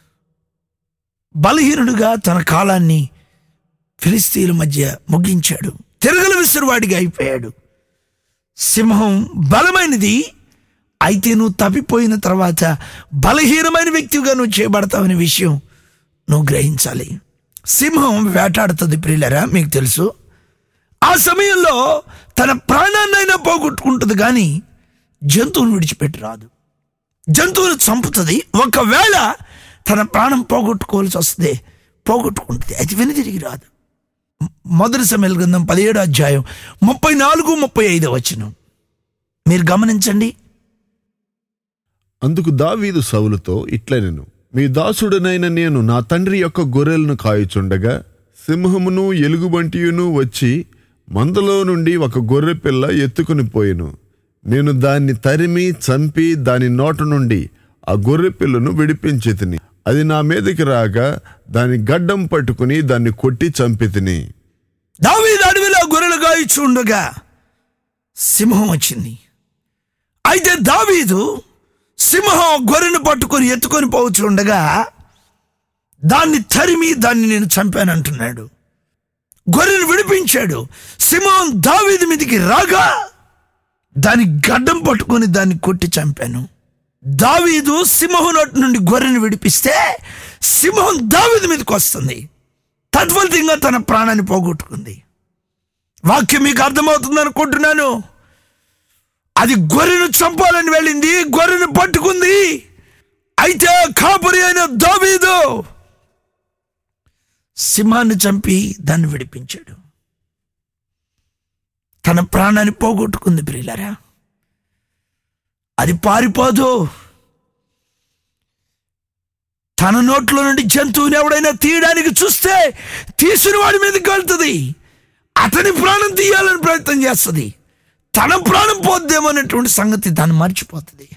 బలహీనుడుగా తన కాలాన్ని ఫిలిస్తీన్ల మధ్య ముగించాడు. తిరగల విసురువాడిగా అయిపోయాడు. సింహం బలమైనది, అయితే నువ్వు తప్పిపోయిన తర్వాత బలహీనమైన వ్యక్తిగా నువ్వు చేయబడతావనే విషయం నువ్వు గ్రహించాలి. సింహం వేటాడుతుంది ప్రియులరా, మీకు తెలుసు. ఆ సమయంలో తన ప్రాణాన్నైనా పోగొట్టుకుంటుంది, కానీ జంతువును విడిచిపెట్టి రాదు. జంతువును చంపుతుంది. ఒకవేళ తన ప్రాణం పోగొట్టుకోవాల్సి వస్తే పోగొట్టుకుంటుంది, అది వెనుతిరిగి రాదు. మొదటి సమూయేలు గ్రంథం 17వ అధ్యాయం 34-35 వచనం మీరు గమనించండి. అందుకు దావీదు సౌలుతో ఇట్లనెను, మీ దాసుడనైన నేను నా తండ్రి యొక్క గొర్రెలను కాయుచుండగా సింహమును ఎలుగుబంటియును వచ్చి మందలో నుండి ఒక గొర్రె పిల్ల ఎత్తుకుని పోయెను. నేను దాన్ని తరిమి చంపి దాని నోట నుండి ఆ గొర్రె పిల్లను విడిపించి తిని, అది నా మీదకి రాగా దాని గడ్డం పట్టుకుని దాన్ని కొట్టి చంపి తిని. దావీదు అడవిలో గొర్రెలు కాయొచ్చు ఉండగా సింహం వచ్చింది. అయితే దావీదు సింహం గొర్రెను పట్టుకొని ఎత్తుకొని పోవచ్చు ఉండగా దాన్ని తరిమి దాన్ని నేను చంపాను అంటున్నాడు. గొర్రెను విడిపించాడు. సింహం దావీదు మీదికి రాగా దాని గడ్డం పట్టుకొని దాన్ని కొట్టి చంపాను. దావీదు సింహం నోటి నుండి గొర్రెను విడిపిస్తే సింహం దావీదు మీదకి వస్తుంది. తద్ఫలితంగా తన ప్రాణాన్ని పోగొట్టుకుంది. వాక్యం మీకు అర్థమవుతుంది అనుకుంటున్నాను. అది గొర్రెను చంపాలని వెళ్ళింది, గొర్రెను పట్టుకుంది. అయితే కాపరి అయిన దావీదు సింహాన్ని చంపి దాన్ని విడిపించాడు. తన ప్రాణాన్ని పోగొట్టుకుంది ప్రియులారా. అది పారిపోదు. తన నోట్లో నుండి జంతువుని ఎవడైనా తీయడానికి చూస్తే తీసిన వాడి మీదకి వెళ్తుంది. అతని ప్రాణం తీయాలని ప్రయత్నం చేస్తుంది. తన ప్రాణం పోద్దేమో అనేటువంటి సంగతి దాన్ని మర్చిపోతుంది.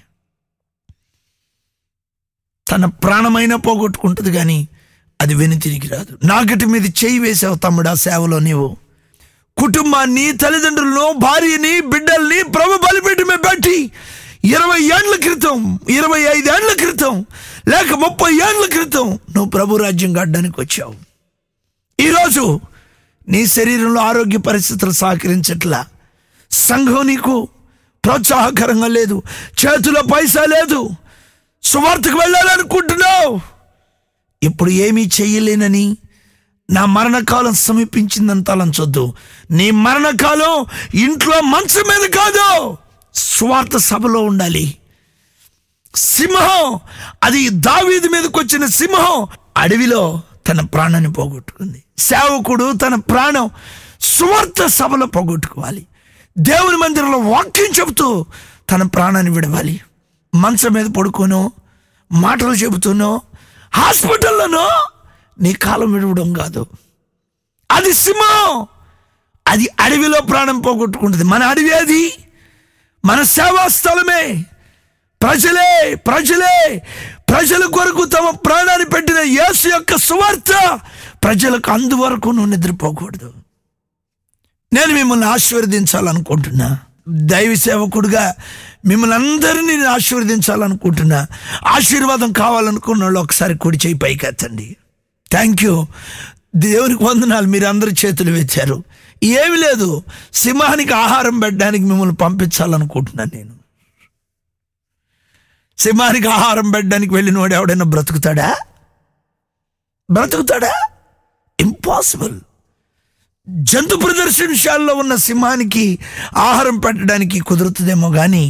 తన ప్రాణమైనా పోగొట్టుకుంటుంది, కానీ అది వెనుతిరిగి రాదు. నాగటి మీద చేయి వేసావు తమ్ముడా సేవలో. నీవు కుటుంబాన్ని, తల్లిదండ్రులను, భార్యని, బిడ్డల్ని ప్రభు బలిపీఠం మీద పెట్టి 20 ఏళ్ల క్రితం, 25 ఏళ్ల క్రితం, లేక 30 ఏళ్ల క్రితం నువ్వు ప్రభు రాజ్యం గడ్డానికి వచ్చావు. ఈరోజు నీ శరీరంలో ఆరోగ్య పరిస్థితులు సహకరించట్లా, సంఘం నీకు ప్రోత్సాహకరంగా లేదు, చేతిలో పైసా లేదు, సువార్తకు వెళ్ళాలనుకుంటున్నావు. ఇప్పుడు ఏమీ చెయ్యలేనని నా మరణకాలం సమీపించిందని తలంచొద్దు. నీ మరణకాలం ఇంట్లో మంచం మీద కాదు, సువార్త సభలో ఉండాలి. సింహం, అది దావీదు మీదకి వచ్చిన సింహం అడవిలో తన ప్రాణాన్ని పోగొట్టుకుంది. సేవకుడు తన ప్రాణం సువార్త సభలో పోగొట్టుకోవాలి. దేవుని మందిరంలో వాక్యం చెబుతూ తన ప్రాణాన్ని విడవాలి. మంచం మీద పడుకోనో, మాటలు చెబుతూనో, హాస్పిటల్లోనో నీ కాలం విడవడం కాదు. అది సింహం, అది అడవిలో ప్రాణం పోగొట్టుకుంటుంది. మన అడవి అది, మన సేవా స్థలమే. ప్రజల కొరకు తమ ప్రాణాన్ని పెట్టిన యేసు యొక్క సువార్త ప్రజలకు అందువరకు నువ్వు నిద్రపోకూడదు. నేను మిమ్మల్ని ఆశీర్వదించాలనుకుంటున్నా. దైవ సేవకుడుగా మిమ్మల్ని అందరినీ నేను ఆశీర్వదించాలనుకుంటున్నా. ఆశీర్వాదం కావాలనుకున్న వాళ్ళు ఒకసారి కుడి చేయి పైకెత్తండి. థ్యాంక్ యూ, దేవునికి వందనాలు. మీరు అందరు చేతులు వెచ్చారు. ఏమి లేదు, సింహానికి ఆహారం పెట్టడానికి మిమ్మల్ని పంపించాలనుకుంటున్నాను నేను. సింహానికి ఆహారం పెట్టడానికి వెళ్ళిన వాడు ఎవడైనా బ్రతుకుతాడా? ఇంపాసిబుల్. జంతు ప్రదర్శనశాలలో ఉన్న సింహానికి ఆహారం పెట్టడానికి కుదురుతుందేమో, కానీ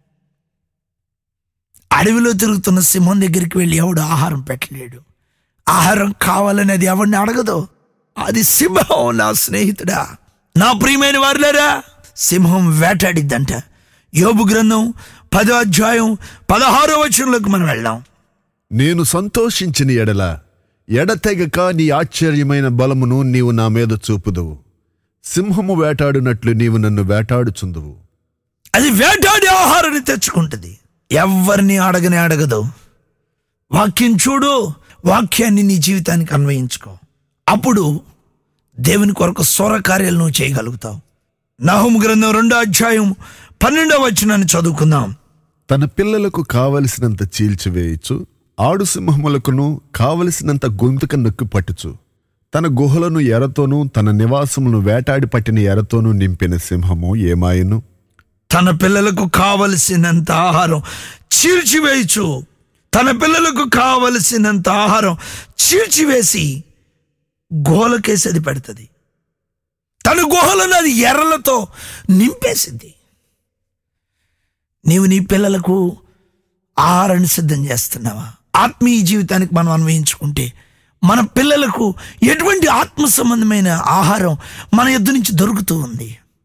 అడవిలో తిరుగుతున్న సింహం దగ్గరికి వెళ్ళి ఎవడు ఆహారం పెట్టలేడు. ఆహారం కావాలని అది ఎవరిని అడగదు. అది సింహం. నా స్నేహితుడా, నా ప్రియమైన వారులారా, సింహం వేటాడిద్దంట. యోబు గ్రంథం 10వ అధ్యాయం 16వ వచనంలోకి మనం వెళ్దాం. నేను సంతోషించిన ఎడల ఎడతెగక నీ ఆశ్చర్యమైన బలమును నీవు నా మీద చూపుదువు. సింహము వేటాడినట్లు నీవు నన్ను వేటాడుచుందువు. అది వేటాడి ఆహారాన్ని తెచ్చుకుంటుంది. ఎవరిని అడగదు. వాక్యం చూడు, వాక్యాన్ని నీ జీవితానికి అన్వయించుకో. అప్పుడు దేవుని కొరకు సొర కార్యాలు నువ్వు చేయగలుగుతావు. నహూము గ్రంథం 2వ అధ్యాయం 12వ వచనాన్ని చదువుకుందాం. తన పిల్లలకు కావలసినంత చీల్చివేయచ్చు, ఆడు సింహములకును కావలసినంత గొంతుక నొక్కి పట్టుచు తన గుహలను ఎరతోనూ తన నివాసమును వేటాడి పట్టిన ఎరతోనూ నింపిన సింహము ఏమాయను? తన పిల్లలకు కావలసినంత ఆహారం చీల్చివేయచ్చు. తన పిల్లలకు కావలసినంత ఆహారం చీల్చివేసి గుహలకేసి అది పెడుతుంది. తన గుహలను అది ఎర్రలతో నింపేసింది. నీవు నీ పిల్లలకు ఆహారాన్ని సిద్ధం చేస్తున్నావా? ఆత్మీయ జీవితానికి మనం అన్వయించుకుంటే మన పిల్లలకు ఎటువంటి ఆత్మ సంబంధమైన ఆహారం మన యొద్ద నుంచి దొరుకుతూ ఉంది?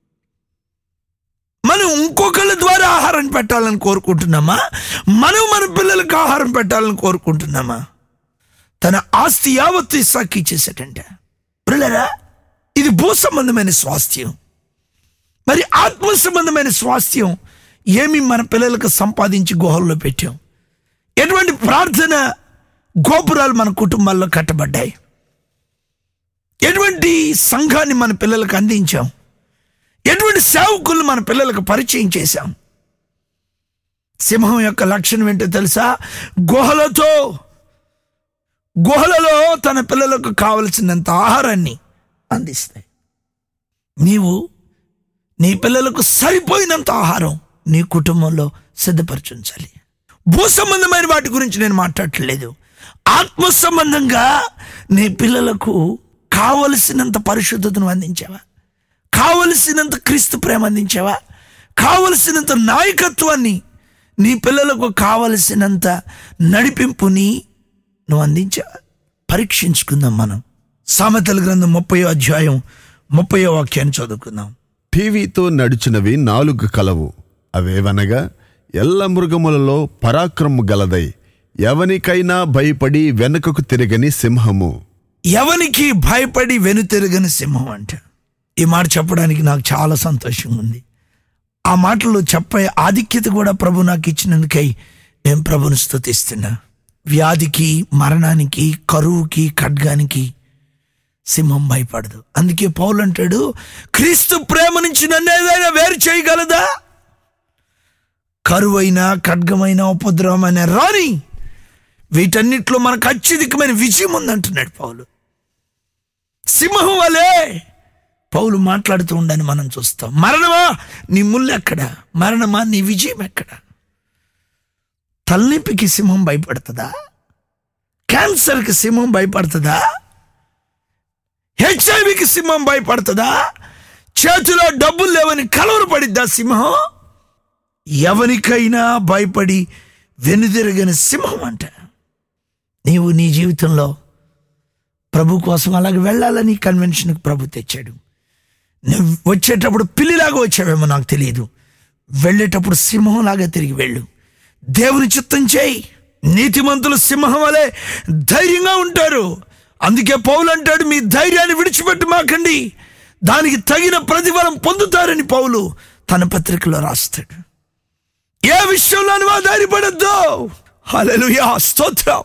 మనం ఇంకొకళ్ళ ద్వారా ఆహారం పెట్టాలని కోరుకుంటున్నామా? మనం మన పిల్లలకు ఆహారం పెట్టాలని కోరుకుంటున్నామా? తన ఆస్తి యావత్తు ఇస్సాకు ఇచ్చేసాడంట. పిల్లరా, ఇది భూ సంబంధమైన స్వాస్థ్యం. మరి ఆత్మ సంబంధమైన స్వాస్థ్యం ఏమి మన పిల్లలకు సంపాదించి గుహల్లో పెట్టాం? ఎటువంటి ప్రార్థన గోపురాలు మన కుటుంబాల్లో కట్టబడ్డాయి? ఎటువంటి సంఘాన్ని మన పిల్లలకు అందించాం? ఎటువంటి సేవకులు మన పిల్లలకు పరిచయం చేశాం? సింహం యొక్క లక్షణం ఏంటో తెలుసా? గుహలలో తన పిల్లలకు కావలసినంత ఆహారాన్ని అందిస్తాయి. నీవు నీ పిల్లలకు సరిపోయినంత ఆహారం నీ కుటుంబంలో సిద్ధపరచుంచాలి. భూ సంబంధమైన వాటి గురించి నేను మాట్లాడట్లేదు. ఆత్మ సంబంధంగా నీ పిల్లలకు కావలసినంత పరిశుద్ధతను అందించావా? కావలసినంత క్రీస్తు ప్రేమ అందించావా? కావలసినంత నాయకత్వాన్ని, నీ పిల్లలకు కావలసినంత నడిపింపుని నువ్వు అందించావా? పరీక్షించుకుందాం. మనం సామెతల గ్రంథం 30వ అధ్యాయం 30వ వాక్యాన్ని చదువుకుందాం. టీవీతో నడిచినవి 4 కలవు, అవేవనగా ఎల్ల మృగములలో పరాక్రమము గలదై ఎవనికైనా భయపడి వెనుకకు తిరగని సింహము. ఎవనికి భయపడి వెనుతిరగని సింహం అంట. ఈ మాట చెప్పడానికి నాకు చాలా సంతోషంగా ఉంది. ఆ మాటలు చెప్పే ఆధిక్యత కూడా ప్రభు నాకు ఇచ్చినందుకై నేను ప్రభుని స్తుతిస్తున్నా. వ్యాధికి, మరణానికి, కరువుకి, ఖడ్గానికి సింహం భయపడదు. అందుకే పౌలు అంటాడు, క్రీస్తు ప్రేమ నుంచి నన్ను ఏదైనా వేరు చేయగలదా? కరువైనా, ఖడ్గమైన, ఉపద్రవమైన రాని, వీటన్నిటిలో మనకు అత్యధికమైన విజయం ఉందంటున్నాడు పౌలు. సింహం వలే పౌలు మాట్లాడుతూ ఉండని మనం చూస్తాం. మరణమా నీ ముళ్ళు ఎక్కడ? మరణమా నీ విజయం ఎక్కడ? తలనొప్పికి సింహం భయపడుతుందా? క్యాన్సర్కి సింహం భయపడుతుందా? హెచ్ఐవికి సింహం భయపడుతుందా? చేతిలో డబ్బులు లేవని కలవరపడిద్దా సింహం? ఎవరికైనా భయపడి వెనుదిరగని సింహం అంట. నీవు నీ జీవితంలో ప్రభు కోసం అలాగే వెళ్ళాలని కన్వెన్షన్కి ప్రభు తెచ్చాడు. నువ్వు వచ్చేటప్పుడు పిల్లిలాగా వచ్చావేమో నాకు తెలియదు, వెళ్ళేటప్పుడు సింహంలాగా తిరిగి వెళ్ళు. దేవుని చిత్తం చేయి. నీతిమంతులు సింహం వలె ధైర్యంగా ఉంటారు. అందుకే పౌలు అంటాడు, మీ ధైర్యాన్ని విడిచిపెట్టి మాకండి, దానికి తగిన ప్రతిఫలం పొందుతారని పౌలు తన పత్రికలో రాస్తాడు. ఏ విషయంలో నువ్వు ధైర్యపడద్దు. హల్లెలూయా, స్తోత్రం.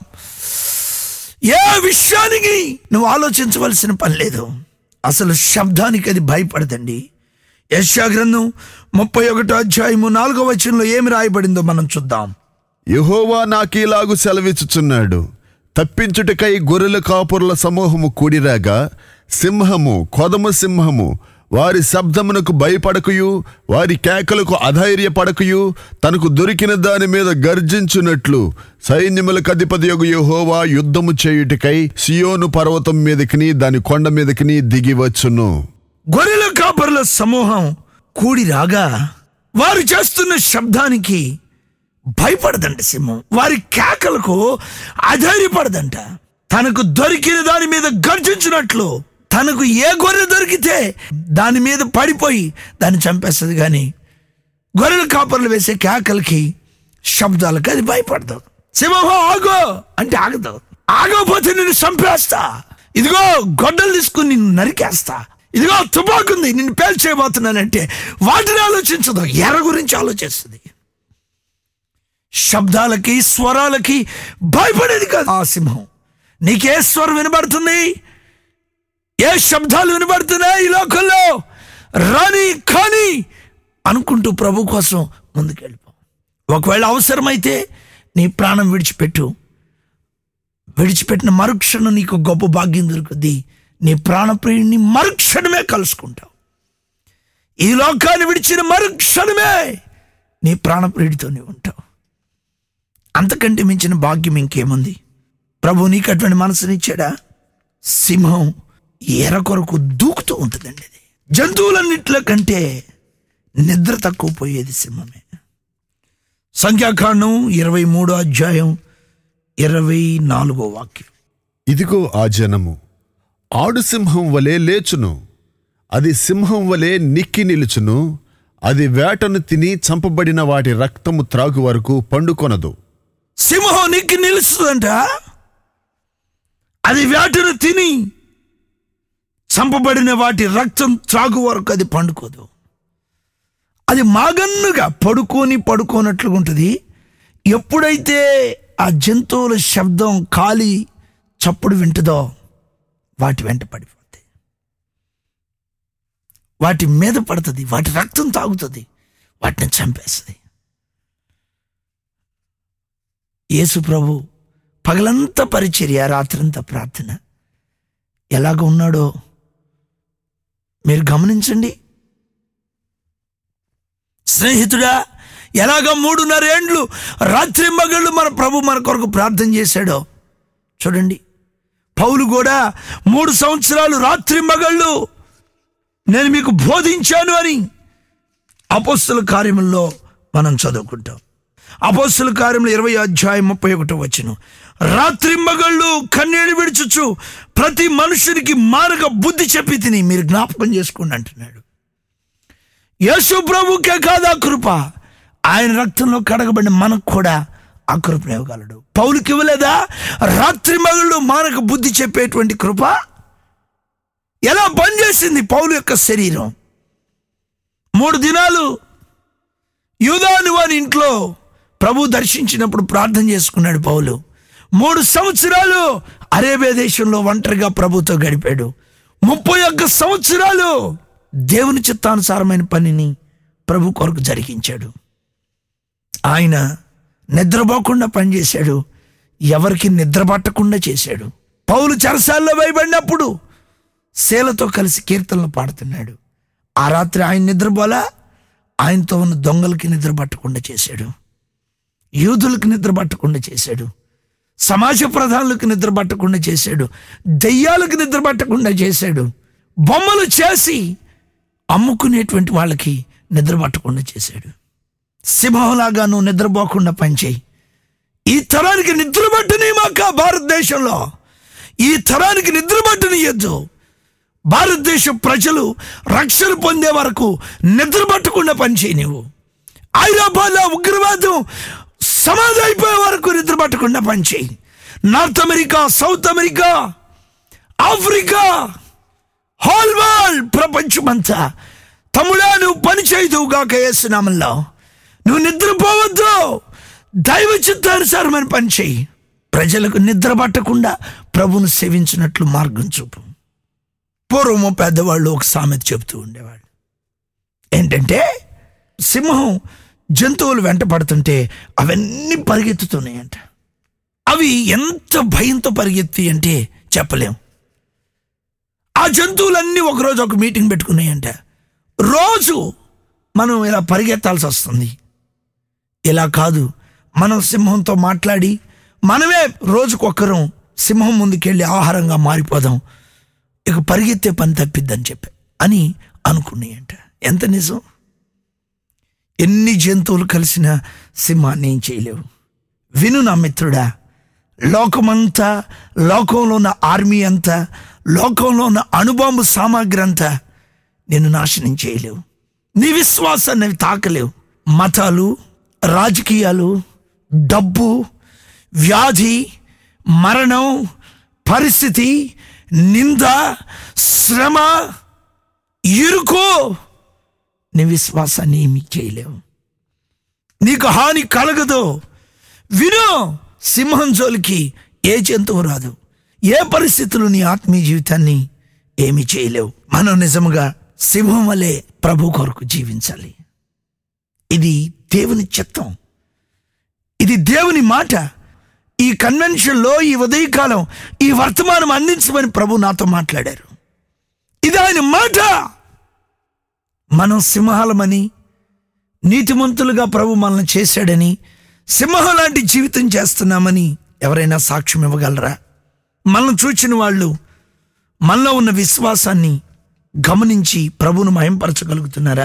ఏ విషయానికి నువ్వు ఆలోచించవలసిన పని లేదు. అసలు శబ్దానికి అది భయపడదండి. యెషయా గ్రంథం 31వ అధ్యాయము 4వ వచనంలో ఏమి రాయబడిందో మనం చూద్దాం. యెహోవా నాకీలాగు సెలవిచ్చుచున్నాడు, తప్పించుటకై గొర్రెల కాపురుల సమూహము కూడిరాగా సింహము, కొదమ సింహము వారి శబ్దమునకు భయపడకయు వారి కేకలకు అధైర్యపడకయు తనకు దొరికిన దాని మీద గర్జించున్నట్లు సైన్యములకు అధిపతియగు యెహోవా యుద్ధము చేయుటకై సియోను పర్వతం మీదకిని దాని కొండ మీదకిని దిగి వచ్చును. గొర్రెల కాపరుల సమూహం కూడి రాగా వారు చేస్తున్న శబ్దానికి భయపడదంట సింహం. వారి కేకలకు అధైర్యపడదంట. తనకు దొరికిన దాని మీద గర్జించినట్లు, తనకు ఏ గొర్రె దొరికితే దాని మీద పడిపోయి దాన్ని చంపేస్తుంది. కానీ గొర్రెల కాపర్లు వేసే కేకలకి, శబ్దాలకు అది భయపడదు. సింహం ఆగో అంటే ఆగదు. ఆగకపోతే నిన్ను చంపేస్తా, ఇదిగో గొడ్డలు తీసుకుని నిన్ను నరికేస్తా, ఇదిగో తుపాకుంది నిన్ను పేల్చేయబోతున్నానంటే వాటిని ఆలోచించదు, ఎర్ర గురించి ఆలోచిస్తుంది. శబ్దాలకి, స్వరాలకి భయపడేది కాదు ఆ సింహం. నీకే స్వరం వినబడుతుంది, ఏ శబ్దాలు వినబడుతున్నాయి ఈ లోకంలో, రాని కానీ అనుకుంటూ ప్రభు కోసం ముందుకెళ్ళిపో. ఒకవేళ అవసరమైతే నీ ప్రాణం విడిచిపెట్టు, విడిచిపెట్టిన మరుక్షణం నీకు గొప్ప భాగ్యం దొరుకుద్ది. నీ ప్రాణప్రియుడిని మరుక్షణమే కలుసుకుంటావు. ఈ లోకాన్ని విడిచిన మరుక్షణమే నీ ప్రాణప్రియుడితోనే ఉంటావు. అంతకంటే మించిన భాగ్యం ఇంకేముంది? ప్రభు నీకు అటువంటి మనసునిచ్చాడా? సింహం ఎర కొరకు దూకుతూ ఉంటుందండి. అది జంతువులన్నింటిలో కంటే నిద్ర తక్కువ పోయేది సింహమే. సంఖ్యాకాండం 23వ అధ్యాయం 24వ వాక్యం. ఇదిగో ఆ జనము ఆడు సింహం వలె లేచును, అది సింహం వలె నిక్కి నిలుచును, అది వేటను తిని చంపబడిన వాటి రక్తము త్రాగు వరకు పండుకొనదు. సింహం నిక్కి నిలుస్తుందంట, అది వేటను తిని చంపబడిన వాటి రక్తం త్రాగు వరకు అది పండుకోదు. అది మాగన్నుగా పడుకోనట్లుగా ఉంటుంది. ఎప్పుడైతే ఆ జంతువుల శబ్దం కాలి చప్పుడు వింటుందో వాటి వెంట పడిపోతుంది, వాటి మీద పడుతుంది, వాటి రక్తం తాగుతుంది, వాటిని చంపేస్తుంది. యేసు ప్రభు పగలంతా పరిచర్య, రాత్రంతా ప్రార్థన. ఎలాగ ఉన్నాడో మీరు గమనించండి. స్నేహితుడా, ఎలాగ 3.5 ఏండ్లు రాత్రి మగళ్ళు మన ప్రభు మన కొరకు ప్రార్థన చేశాడో చూడండి. పౌలు కూడా 3 సంవత్సరాలు రాత్రి మగళ్ళు నేను మీకు బోధించాను అని అపోస్తల కార్యముల్లో మనం చదువుకుంటాం. అపోస్తల కార్యములు 20వ అధ్యాయం 31వ వచనం. రాత్రి మగళ్ళు కన్నీరు విడుచుచు ప్రతి మనుషునికి మారక బుద్ధి చెప్పి తిని మీరు జ్ఞాపకం చేసుకోండి అంటున్నాడు. యేసు ప్రభుకే కాదా కృప, ఆయన రక్తంలో కడగబడిన మనకు కూడా ఆ కృపను ఇవ్వగలడు. పౌలుకి ఇవ్వలేదా రాత్రి మగళ్ళు మానక బుద్ధి చెప్పేటువంటి కృప? ఎలా పనిచేసింది పౌలు యొక్క శరీరం? 3 దినాలు యూదాను వారి ఇంట్లో ప్రభు దర్శించినప్పుడు ప్రార్థన చేసుకున్నాడు పౌలు. 3 సంవత్సరాలు అరేబియా దేశంలో ఒంటరిగా ప్రభుతో గడిపాడు. 31 సంవత్సరాలు దేవుని చిత్తానుసారమైన పనిని ప్రభు కొరకు జరిగించాడు. ఆయన నిద్రపోకుండా పనిచేశాడు, ఎవరికి నిద్ర పట్టకుండా చేశాడు. పౌలు చెరసాల్లో వేయబడినప్పుడు శీలతో కలిసి కీర్తనలు పాడుతున్నాడు. ఆ రాత్రి ఆయన నిద్రపోలా, ఆయనతో ఉన్న దొంగలకి నిద్ర పట్టకుండా చేశాడు, యూదులకు నిద్ర పట్టకుండా చేశాడు, సమాజ ప్రధానులకు నిద్ర పట్టకుండా చేశాడు, దెయ్యాలకు నిద్ర పట్టకుండా చేశాడు, బొమ్మలు చేసి అమ్ముకునేటువంటి వాళ్ళకి నిద్ర పట్టకుండా చేశాడు. సింహంలాగా నువ్వు నిద్రపోకుండా పనిచేయి. ఈ తరానికి నిద్ర పట్టనీయమాక. భారతదేశంలో ఈ తరానికి నిద్ర పట్టనీయద్దు. భారతదేశ ప్రజలు రక్షణ పొందే వరకు నిద్ర పట్టకుండా పనిచేయి. నువ్వు హైదరాబాద్లో ఉగ్రవాదం సమాధి అయిపోయే వరకు నిద్ర పట్టకుండా పనిచేయి. North America, south America, Africa, whole world, ప్రపంచమంతా తమ్ముడా నువ్వు పని చేయదువుగాక. యేసునామంలో నువ్వు నిద్రపోవద్దు. దైవ చిత్తానుసారమైన పని చేయి. ప్రజలకు నిద్ర పట్టకుండా ప్రభువును సేవించినట్లు మార్గం చూపు. పూర్వము పెద్దవాళ్ళు ఒక సామెత చెబుతూ ఉండేవాళ్ళు. ఏంటంటే సింహం జంతువులు వెంట పడుతుంటే అవన్నీ పరిగెత్తుతున్నాయంట. అవి ఎంత భయంతో పరిగెత్తి అంటే చెప్పలేం. ఆ జంతువులన్నీ ఒకరోజు ఒక మీటింగ్ పెట్టుకున్నాయంట. రోజు మనం ఇలా పరిగెత్తాల్సి వస్తుంది. ఇలా కాదు, మనం సింహంతో మాట్లాడి మనమే రోజుకొక్కరం సింహం ముందుకెళ్ళి ఆహారంగా మారిపోదాం, ఇక పరిగెత్తే పని తప్పిద్దని చెప్పి అని అనుకున్నాయంట. ఎంత నిజం! ఎన్ని జంతువులు కలిసిన సింహాన్ని ఏం చేయలేవు. విను నా మిత్రుడా, లోకమంతా, లోకంలో ఉన్న ఆర్మీ అంతా, లోకంలో ఉన్న అణుబాంబు సామాగ్రి అంతా నిన్ను నాశనం చేయలేవు. నీ విశ్వాసాన్ని అవి తాకలేవు. మతాలు, రాజకీయాలు, డబ్బు, వ్యాధి, మరణం, పరిస్థితి, నింద, శ్రమ, ఇరుకు నీ విశ్వాసాన్ని ఏమీ చేయలేవు. నీకు హాని కలగదు. విను, సింహం జోలికి ఏ జంతువు రాదు. ఏ పరిస్థితులు నీ ఆత్మీయ జీవితాన్ని ఏమీ చేయలేవు. మనం నిజముగా సింహం వలె ప్రభు కొరకు జీవించాలి. ఇది దేవుని చిత్తం, ఇది దేవుని మాట. ఈ కన్వెన్షన్లో ఈ ఉదయకాలం ఈ వర్తమానం అందించమని ప్రభు నాతో మాట్లాడారు. ఇది ఆయన మాట. మనం సింహాలమని, నీతిమంతులుగా ప్రభు మనల్ని చేశాడని, సింహం లాంటి జీవితం చేస్తున్నామని ఎవరైనా సాక్ష్యం ఇవ్వగలరా? మనం చూచిన వాళ్ళు మనలో ఉన్న విశ్వాసాన్ని గమనించి ప్రభువును మహింపరచగలుగుతున్నారా?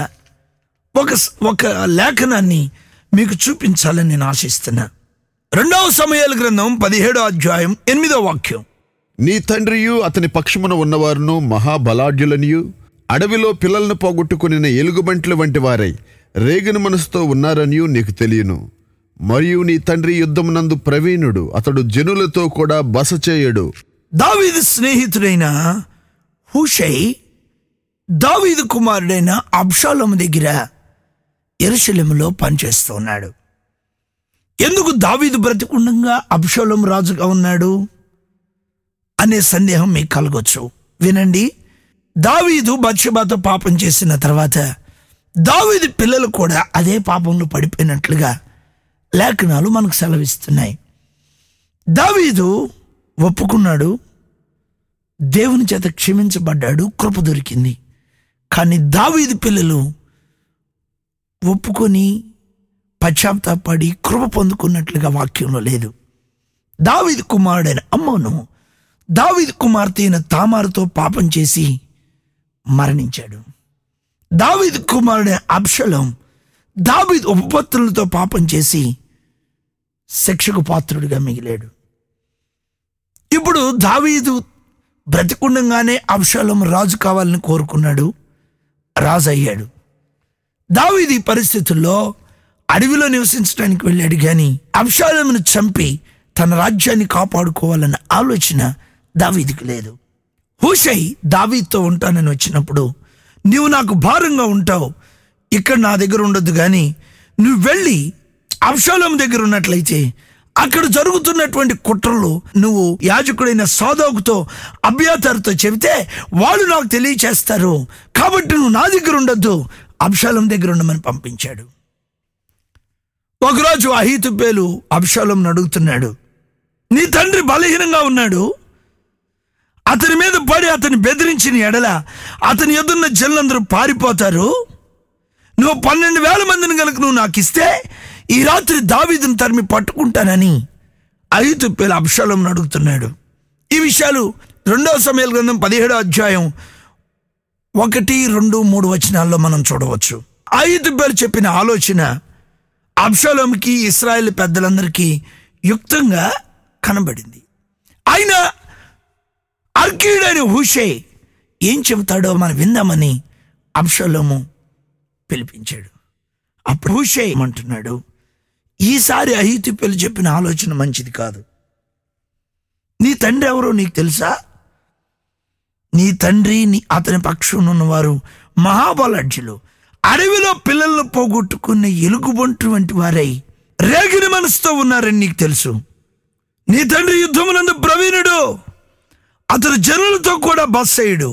ఒక లేఖనాన్ని మీకు చూపించాలని నేను ఆశిస్తున్నా. 2 సమూయేలు గ్రంథం 17వ అధ్యాయం 8వ వాక్యం. నీ తండ్రియు అతని పక్షమున ఉన్నవారును మహాబలాఢ్యులనియు అడవిలో పిల్లలను పోగొట్టుకుని ఎలుగుబంట్ల వంటి వారై రేగిన మనసుతో ఉన్నారనియు నీకు తెలియను. మరియు నీ తండ్రి యుద్ధమునందు ప్రవీణుడు, అతడు జనులతో కూడా బస చేయడు. దావీదు స్నేహితుడైన హూషై దావీదు కుమారుడైన అబ్షాలోము దగ్గర యెరూషలేములో పనిచేస్తూ ఉన్నాడు. ఎందుకు దావీదు బ్రతికుండగా అబ్షాలోము రాజుగా ఉన్నాడు అనే సందేహం మీకు కలగొచ్చు. వినండి. దావీదు బత్షెబాతో పాపం చేసిన తర్వాత దావీదు పిల్లలు కూడా అదే పాపంలో పడిపోయినట్లుగా లేఖనాలు మనకు సెలవిస్తున్నాయి. దావీదు ఒప్పుకున్నాడు, దేవుని చేత క్షమించబడ్డాడు, కృప దొరికింది. కానీ దావీదు పిల్లలు ఒప్పుకొని పశ్చాత్తాపడి కృప పొందుకున్నట్లుగా వాక్యంలో లేదు. దావీదు కుమారుడైన అమ్మోను దావీదు కుమార్తె అయిన తామారుతో పాపం చేసి మరణించాడు. దావీదు కుమారుడైన అబ్షాలోం దావీదు ఉపపత్నులతో పాపం చేసి శిక్షకు పాత్రుడిగా మిగిలాడు. ఇప్పుడు దావీదు బ్రతికుండగానే అబ్షాలోం రాజు కావాలని కోరుకున్నాడు, రాజు అయ్యాడు. దావీదు ఈ పరిస్థితుల్లో అడవిలో నివసించడానికి వెళ్ళాడు. కానీ అబ్షాలోమును చంపి తన రాజ్యాన్ని కాపాడుకోవాలన్న ఆలోచన దావీదుకు లేదు. హూషై దావీదుతో ఉంటానని వచ్చినప్పుడు, నీవు నాకు భారంగా ఉంటావు, ఇక్కడ నా దగ్గర ఉండొద్దు, కానీ నువ్వు వెళ్ళి అబ్షాలోము దగ్గర ఉన్నట్లయితే అక్కడ జరుగుతున్నటువంటి కుట్రలు నువ్వు యాజకుడైన సాదోకుతో అబ్యాతారుతో చెబితే వాళ్ళు నాకు తెలియచేస్తారు, కాబట్టి నువ్వు నా దగ్గర ఉండొద్దు, అబ్షాలోము దగ్గర ఉండమని పంపించాడు. ఒకరోజు అహీతోపెలు అబ్షాలోమును అడుగుతున్నాడు, నీ తండ్రి బలహీనంగా ఉన్నాడు, అతని మీద పడి అతని బెదిరించిన ఎడల అతని ఎదున్న జనులందరూ పారిపోతారు, నువ్వు 12,000 మందిని కనుక నువ్వు నాకు ఇస్తే ఈ రాత్రి దావీదును తరిమి పట్టుకుంటానని అహీతోపెలు అబ్షాలోమును అడుగుతున్నాడు. ఈ విషయాలు 2 సమూయేలు గ్రంథం 17వ అధ్యాయం 1, 2, 3 వచనాల్లో మనం చూడవచ్చు. అహీతోపెలు చెప్పిన ఆలోచన అబ్షాలోముకి ఇశ్రాయేలు పెద్దలందరికీ యుక్తంగా కనబడింది. అయినా అర్కీయుడైన హూషై ఏం చెబుతాడో మనం విందామని అబ్షాలోము పిలిపించాడు. అప్పుడు హూషై అంటున్నాడు, ఈసారి అహీతోపెలు చెప్పిన ఆలోచన మంచిది కాదు. నీ తండ్రి ఎవరో నీకు తెలుసా? నీ తండ్రి అతని పక్షం ఉన్నవారు మహాబలాఢ్యులు, అడవిలో పిల్లలను పోగొట్టుకున్న ఎలుగుబంటు వంటి వారై రేగిన మనసుతో ఉన్నారని నీకు తెలుసు. నీ తండ్రి యుద్ధమునందు ప్రవీణుడు, అతడు జనులతో కూడా బస్సయ్యుడు.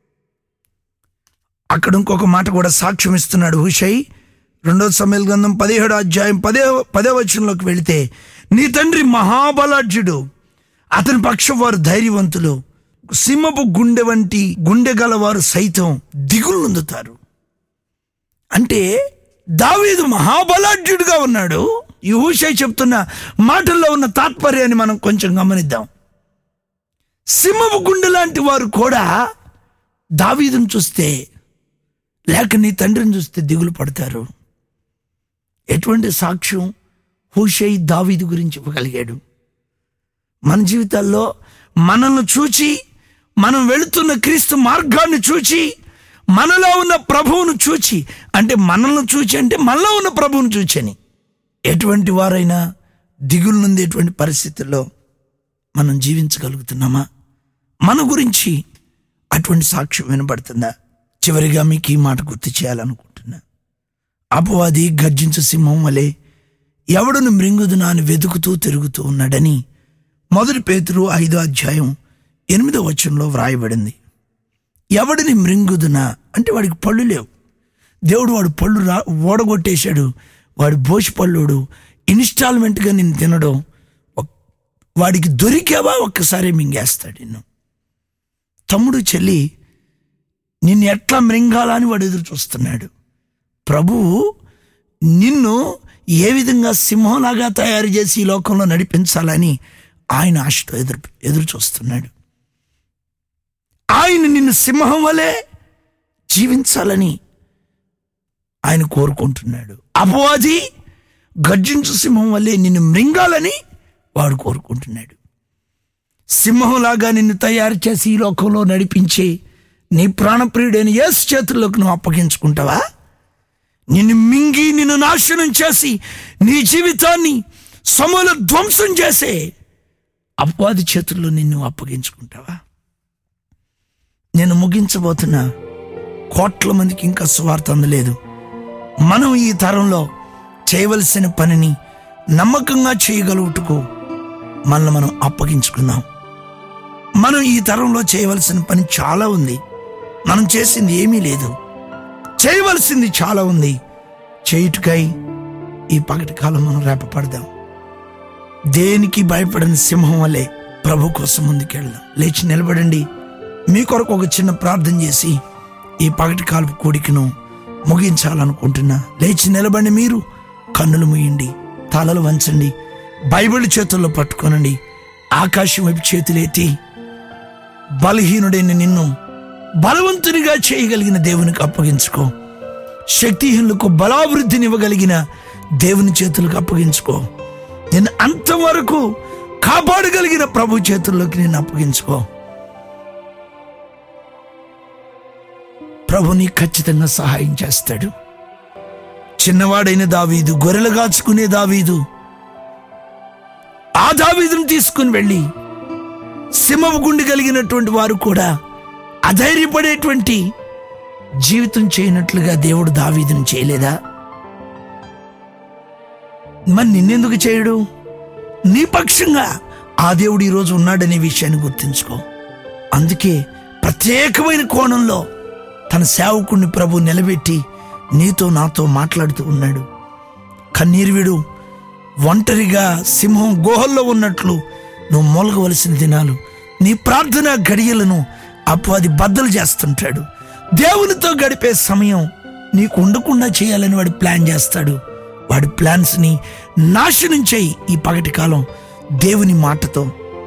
అక్కడ ఇంకొక మాట కూడా సాక్ష్యం ఇస్తున్నాడు హూషై. 2 సమూయేలు గ్రంథం 17వ అధ్యాయం 10వ వచనంలోకి వెళితే, నీ తండ్రి మహాబలాఢ్యుడు, అతని పక్షం వారు ధైర్యవంతులు, సింహపు గుండె వంటి గుండె గలవారు సైతం దిగులు నొందుతారు. అంటే దావీదు మహాబలాఢ్యుడిగా ఉన్నాడు. ఈ హూషై చెప్తున్న మాటల్లో ఉన్న తాత్పర్యాన్ని మనం కొంచెం గమనిద్దాం. సింహపు గుండె లాంటి వారు కూడా దావీదును చూస్తే లేక నీ తండ్రిని చూస్తే దిగులు పడతారు. ఎటువంటి సాక్ష్యం హూషై దావీదు గురించి ఇవ్వగలిగాడు? మన జీవితాల్లో మనల్ని చూచి, మనం వెళుతున్న క్రీస్తు మార్గాన్ని చూచి, మనలో ఉన్న ప్రభువును చూచి, అంటే మనల్ని చూచి అంటే మనలో ఉన్న ప్రభువును చూచని ఎటువంటి వారైనా దిగులు నుండి ఎటువంటి పరిస్థితుల్లో మనం జీవించగలుగుతున్నామా? మన గురించి అటువంటి సాక్ష్యం వినబడుతుందా? చివరిగా మీకు ఈ మాట గుర్తు చేయాలనుకుంటున్నా. అపవాది గర్జించు సింహం వలె ఎవడును మృంగుదునా అని వెతుకుతూ తిరుగుతూ ఉన్నాడని 1 పేతురు 5వ అధ్యాయం 8వ వచనంలో వ్రాయబడింది. ఎవడిని మృంగుదునా అంటే వాడికి పళ్ళు లేవు. దేవుడు వాడు పళ్ళు ఓడగొట్టేశాడు. వాడు బోసి పళ్ళోడు, ఇన్స్టాల్మెంట్గా నేను తినడం వాడికి దొరికావా ఒక్కసారి మింగేస్తాడు నిన్ను. తమ్ముడు చెల్లి నిన్ను ఎట్లా మృంగాలని వాడు ఎదురు చూస్తున్నాడు. ప్రభువు నిన్ను ఏ విధంగా సింహంలాగా తయారు చేసి ఈ లోకంలో నడిపించాలని ఆయన ఆశతో ఎదురు చూస్తున్నాడు. ఆయన నిన్ను సింహం వలె జీవించాలని ఆయన కోరుకుంటున్నాడు. అపవాది గర్జించు సింహం వల్లే నిన్ను మృంగాలని వాడు కోరుకుంటున్నాడు. సింహంలాగా నిన్ను తయారు చేసి ఈ లోకంలో నడిపించే నీ ప్రాణప్రియుడైన యేసు చేతుల్లోకి నువ్వు అప్పగించుకుంటావా? నిన్ను మింగి నిన్ను నాశనం చేసి నీ జీవితాన్ని సమూల ధ్వంసం చేసే అపవాది చేతుల్లో నిన్ను అప్పగించుకుంటావా? నేను ముగించబోతున్నా. కోట్ల మందికి ఇంకా సువార్త అందలేదు. మనం ఈ తరంలో చేయవలసిన పనిని నమ్మకంగా చేయగలుగుటకు మనల్ని మనం అప్పగించుకుందాం. మనం ఈ తరంలో చేయవలసిన పని చాలా ఉంది. మనం చేసింది ఏమీ లేదు, చేయవలసింది చాలా ఉంది. చేయుటకై ఈ పగటి కాలం మనం రేపపడదాం. దేనికి భయపడని సింహం వల్లే ప్రభు కోసం ముందుకెళ్దాం. లేచి నిలబడండి. మీ కొరకు ఒక చిన్న ప్రార్థన చేసి ఈ పగటి కాలపు కూడికను ముగించాలనుకుంటున్నా. లేచి నిలబడి మీరు కన్నులు మూయండి, తలలు వంచండి, బైబిల్ చేతుల్లో పట్టుకోనండి. ఆకాశం వైపు చేతులెత్తి బలహీనుడైన నిన్ను బలవంతునిగా చేయగలిగిన దేవునికి అప్పగించుకో. శక్తిహీనులకు బలాభివృద్ధినివ్వగలిగిన దేవుని చేతులకు అప్పగించుకో. నేను అంతవరకు కాపాడగలిగిన ప్రభు చేతుల్లోకి నేను అప్పగించుకో. ప్రభు నీకు ఖచ్చితంగా సహాయం చేస్తాడు. చిన్నవాడైన దావీదు, గొర్రెలు కాచుకునే దావీదు, ఆ దావీదును తీసుకుని వెళ్ళి సింహపు గుండె కలిగినటువంటి వారు కూడా అధైర్యపడేటువంటి జీవితం చేయనట్లుగా దేవుడు దావీదును చేయలేదా? మరి నిన్నెందుకు చేయడు? నీ పక్షంగా ఆ దేవుడు ఈరోజు ఉన్నాడనే విషయాన్ని గుర్తుంచుకో. అందుకే ప్రత్యేకమైన కోణంలో తన సేవకుడిని ప్రభు నిలబెట్టి నీతో నాతో మాట్లాడుతూ ఉన్నాడు. కన్నీరు విడు. ఒంటరిగా సింహం గుహల్లో ఉన్నట్లు నువ్వు మూలగవలసిన దినాలు, నీ ప్రార్థన గడియలను అపవాది బద్దలు చేస్తుంటాడు. దేవునితో గడిపే సమయం నీకు ఉండకుండా చేయాలని వాడు ప్లాన్ చేస్తాడు. వాడి ప్లాన్స్ని నాశనం చేయి ఈ పగటి కాలం దేవుని మాటతో.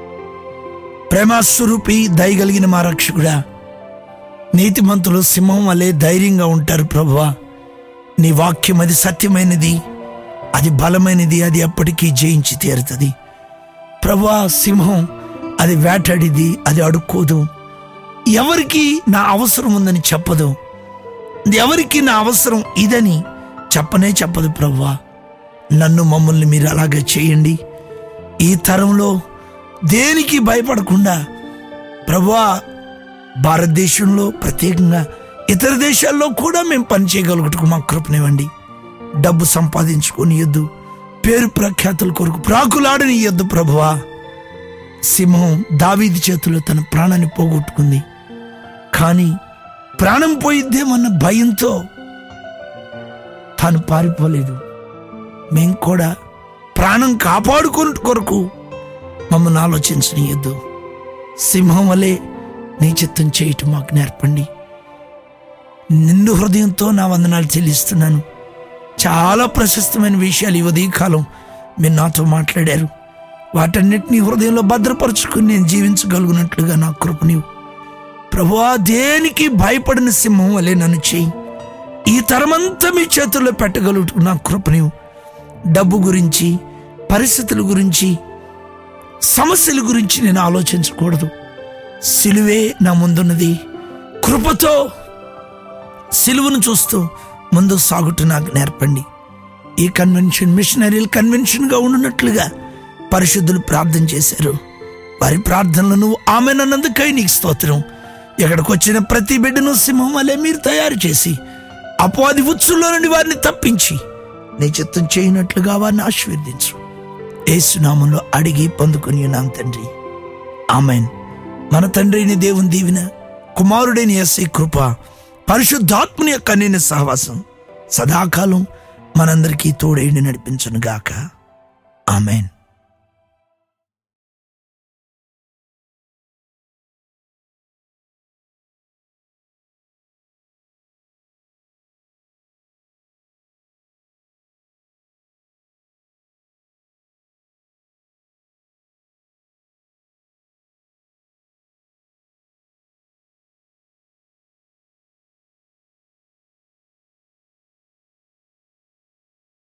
ప్రేమస్వరూపి, దయగలిగిన మా రక్షకుడా, నీతిమంతులు సింహం వలె ధైర్యంగా ఉంటారు ప్రభువా. నీ వాక్యం అది సత్యమైనది, అది బలమైనది, అది ఎప్పటికీ జయించి తీరుతుంది ప్రభువా. సింహం అది వేటాడిది, అది అడుక్కోదు. ఎవరికి నా అవసరం ఉందని చెప్పదు, ఎవరికి నా అవసరం ఇదని చెప్పదు ప్రభువా. నన్ను మమ్మల్ని మీరు అలాగే చేయండి. ఈ తరంలో దేనికి భయపడకుండా ప్రభువా, భారతదేశంలో ప్రత్యేకంగా ఇతర దేశాల్లో కూడా మేము పనిచేయగలుగుటకు మా కృపనివ్వండి. డబ్బు సంపాదించుకోనియొద్దు, పేరు ప్రఖ్యాతుల కొరకు ప్రాకులాడనియొద్దు ప్రభువా. సింహం దావీదు చేతిలో తన ప్రాణాన్ని పోగొట్టుకుంది, కానీ ప్రాణం పోయిద్దేమన్న భయంతో తాను పారిపోలేదు. మేము కూడా ప్రాణం కాపాడుకునే కొరకు మమ్మల్ని ఆలోచించనియొద్దు. సింహం వలె నీ చిత్తం చేయటం మాకు నేర్పండి. నిండు హృదయంతో నా వందనాలు చెల్లిస్తున్నాను. చాలా ప్రశస్తమైన విషయాలు ఈ ఉదయకాలం మీరు నాతో మాట్లాడారు. వాటన్నిటినీ హృదయంలో భద్రపరుచుకుని నేను జీవించగలుగునట్లుగా నా కృపనివ్వు ప్రభువా. దేనికి భయపడిన సింహం వలె నన్ను చేయి. ఈ తరమంతా మీ చేతుల్లో పెట్టగలుగుటకు నా కృపనివ్వు. డబ్బు గురించి, పరిస్థితుల గురించి, సమస్యల గురించి నేను ఆలోచించకూడదు. సిలువే నా ముందున్నది. కృపతో సిలువను చూస్తూ ముందు సాగుతూ నాకు నేర్పండి. ఈ కన్వెన్షన్ మిషనరీల కన్వెన్షన్గా ఉన్నట్లుగా పరిశుద్ధులు ప్రార్థన చేశారు. వారి ప్రార్థనలను ఆమెనన్నందుకై నీకు స్తోత్రం. ఎక్కడికి వచ్చిన ప్రతి బిడ్డను సింహం వలె మీరు తయారు చేసి అపవాది ఉచ్చుల్లో నుండి వారిని తప్పించి నీ చిత్తం చేయనట్లుగా వారిని ఆశీర్వదించు. యేసు నామములో అడిగి పొందుకుని ఉన్నాం తండ్రి, ఆమెన్. మన తండ్రి అయిన దేవుని దీవెన, కుమారుడైన యేసు కృప, పరిశుద్ధాత్మని యొక్క అన్యోన్య సహవాసం సదాకాలం మనందరికీ తోడేండి నడిపించును గాక. ఆమెన్.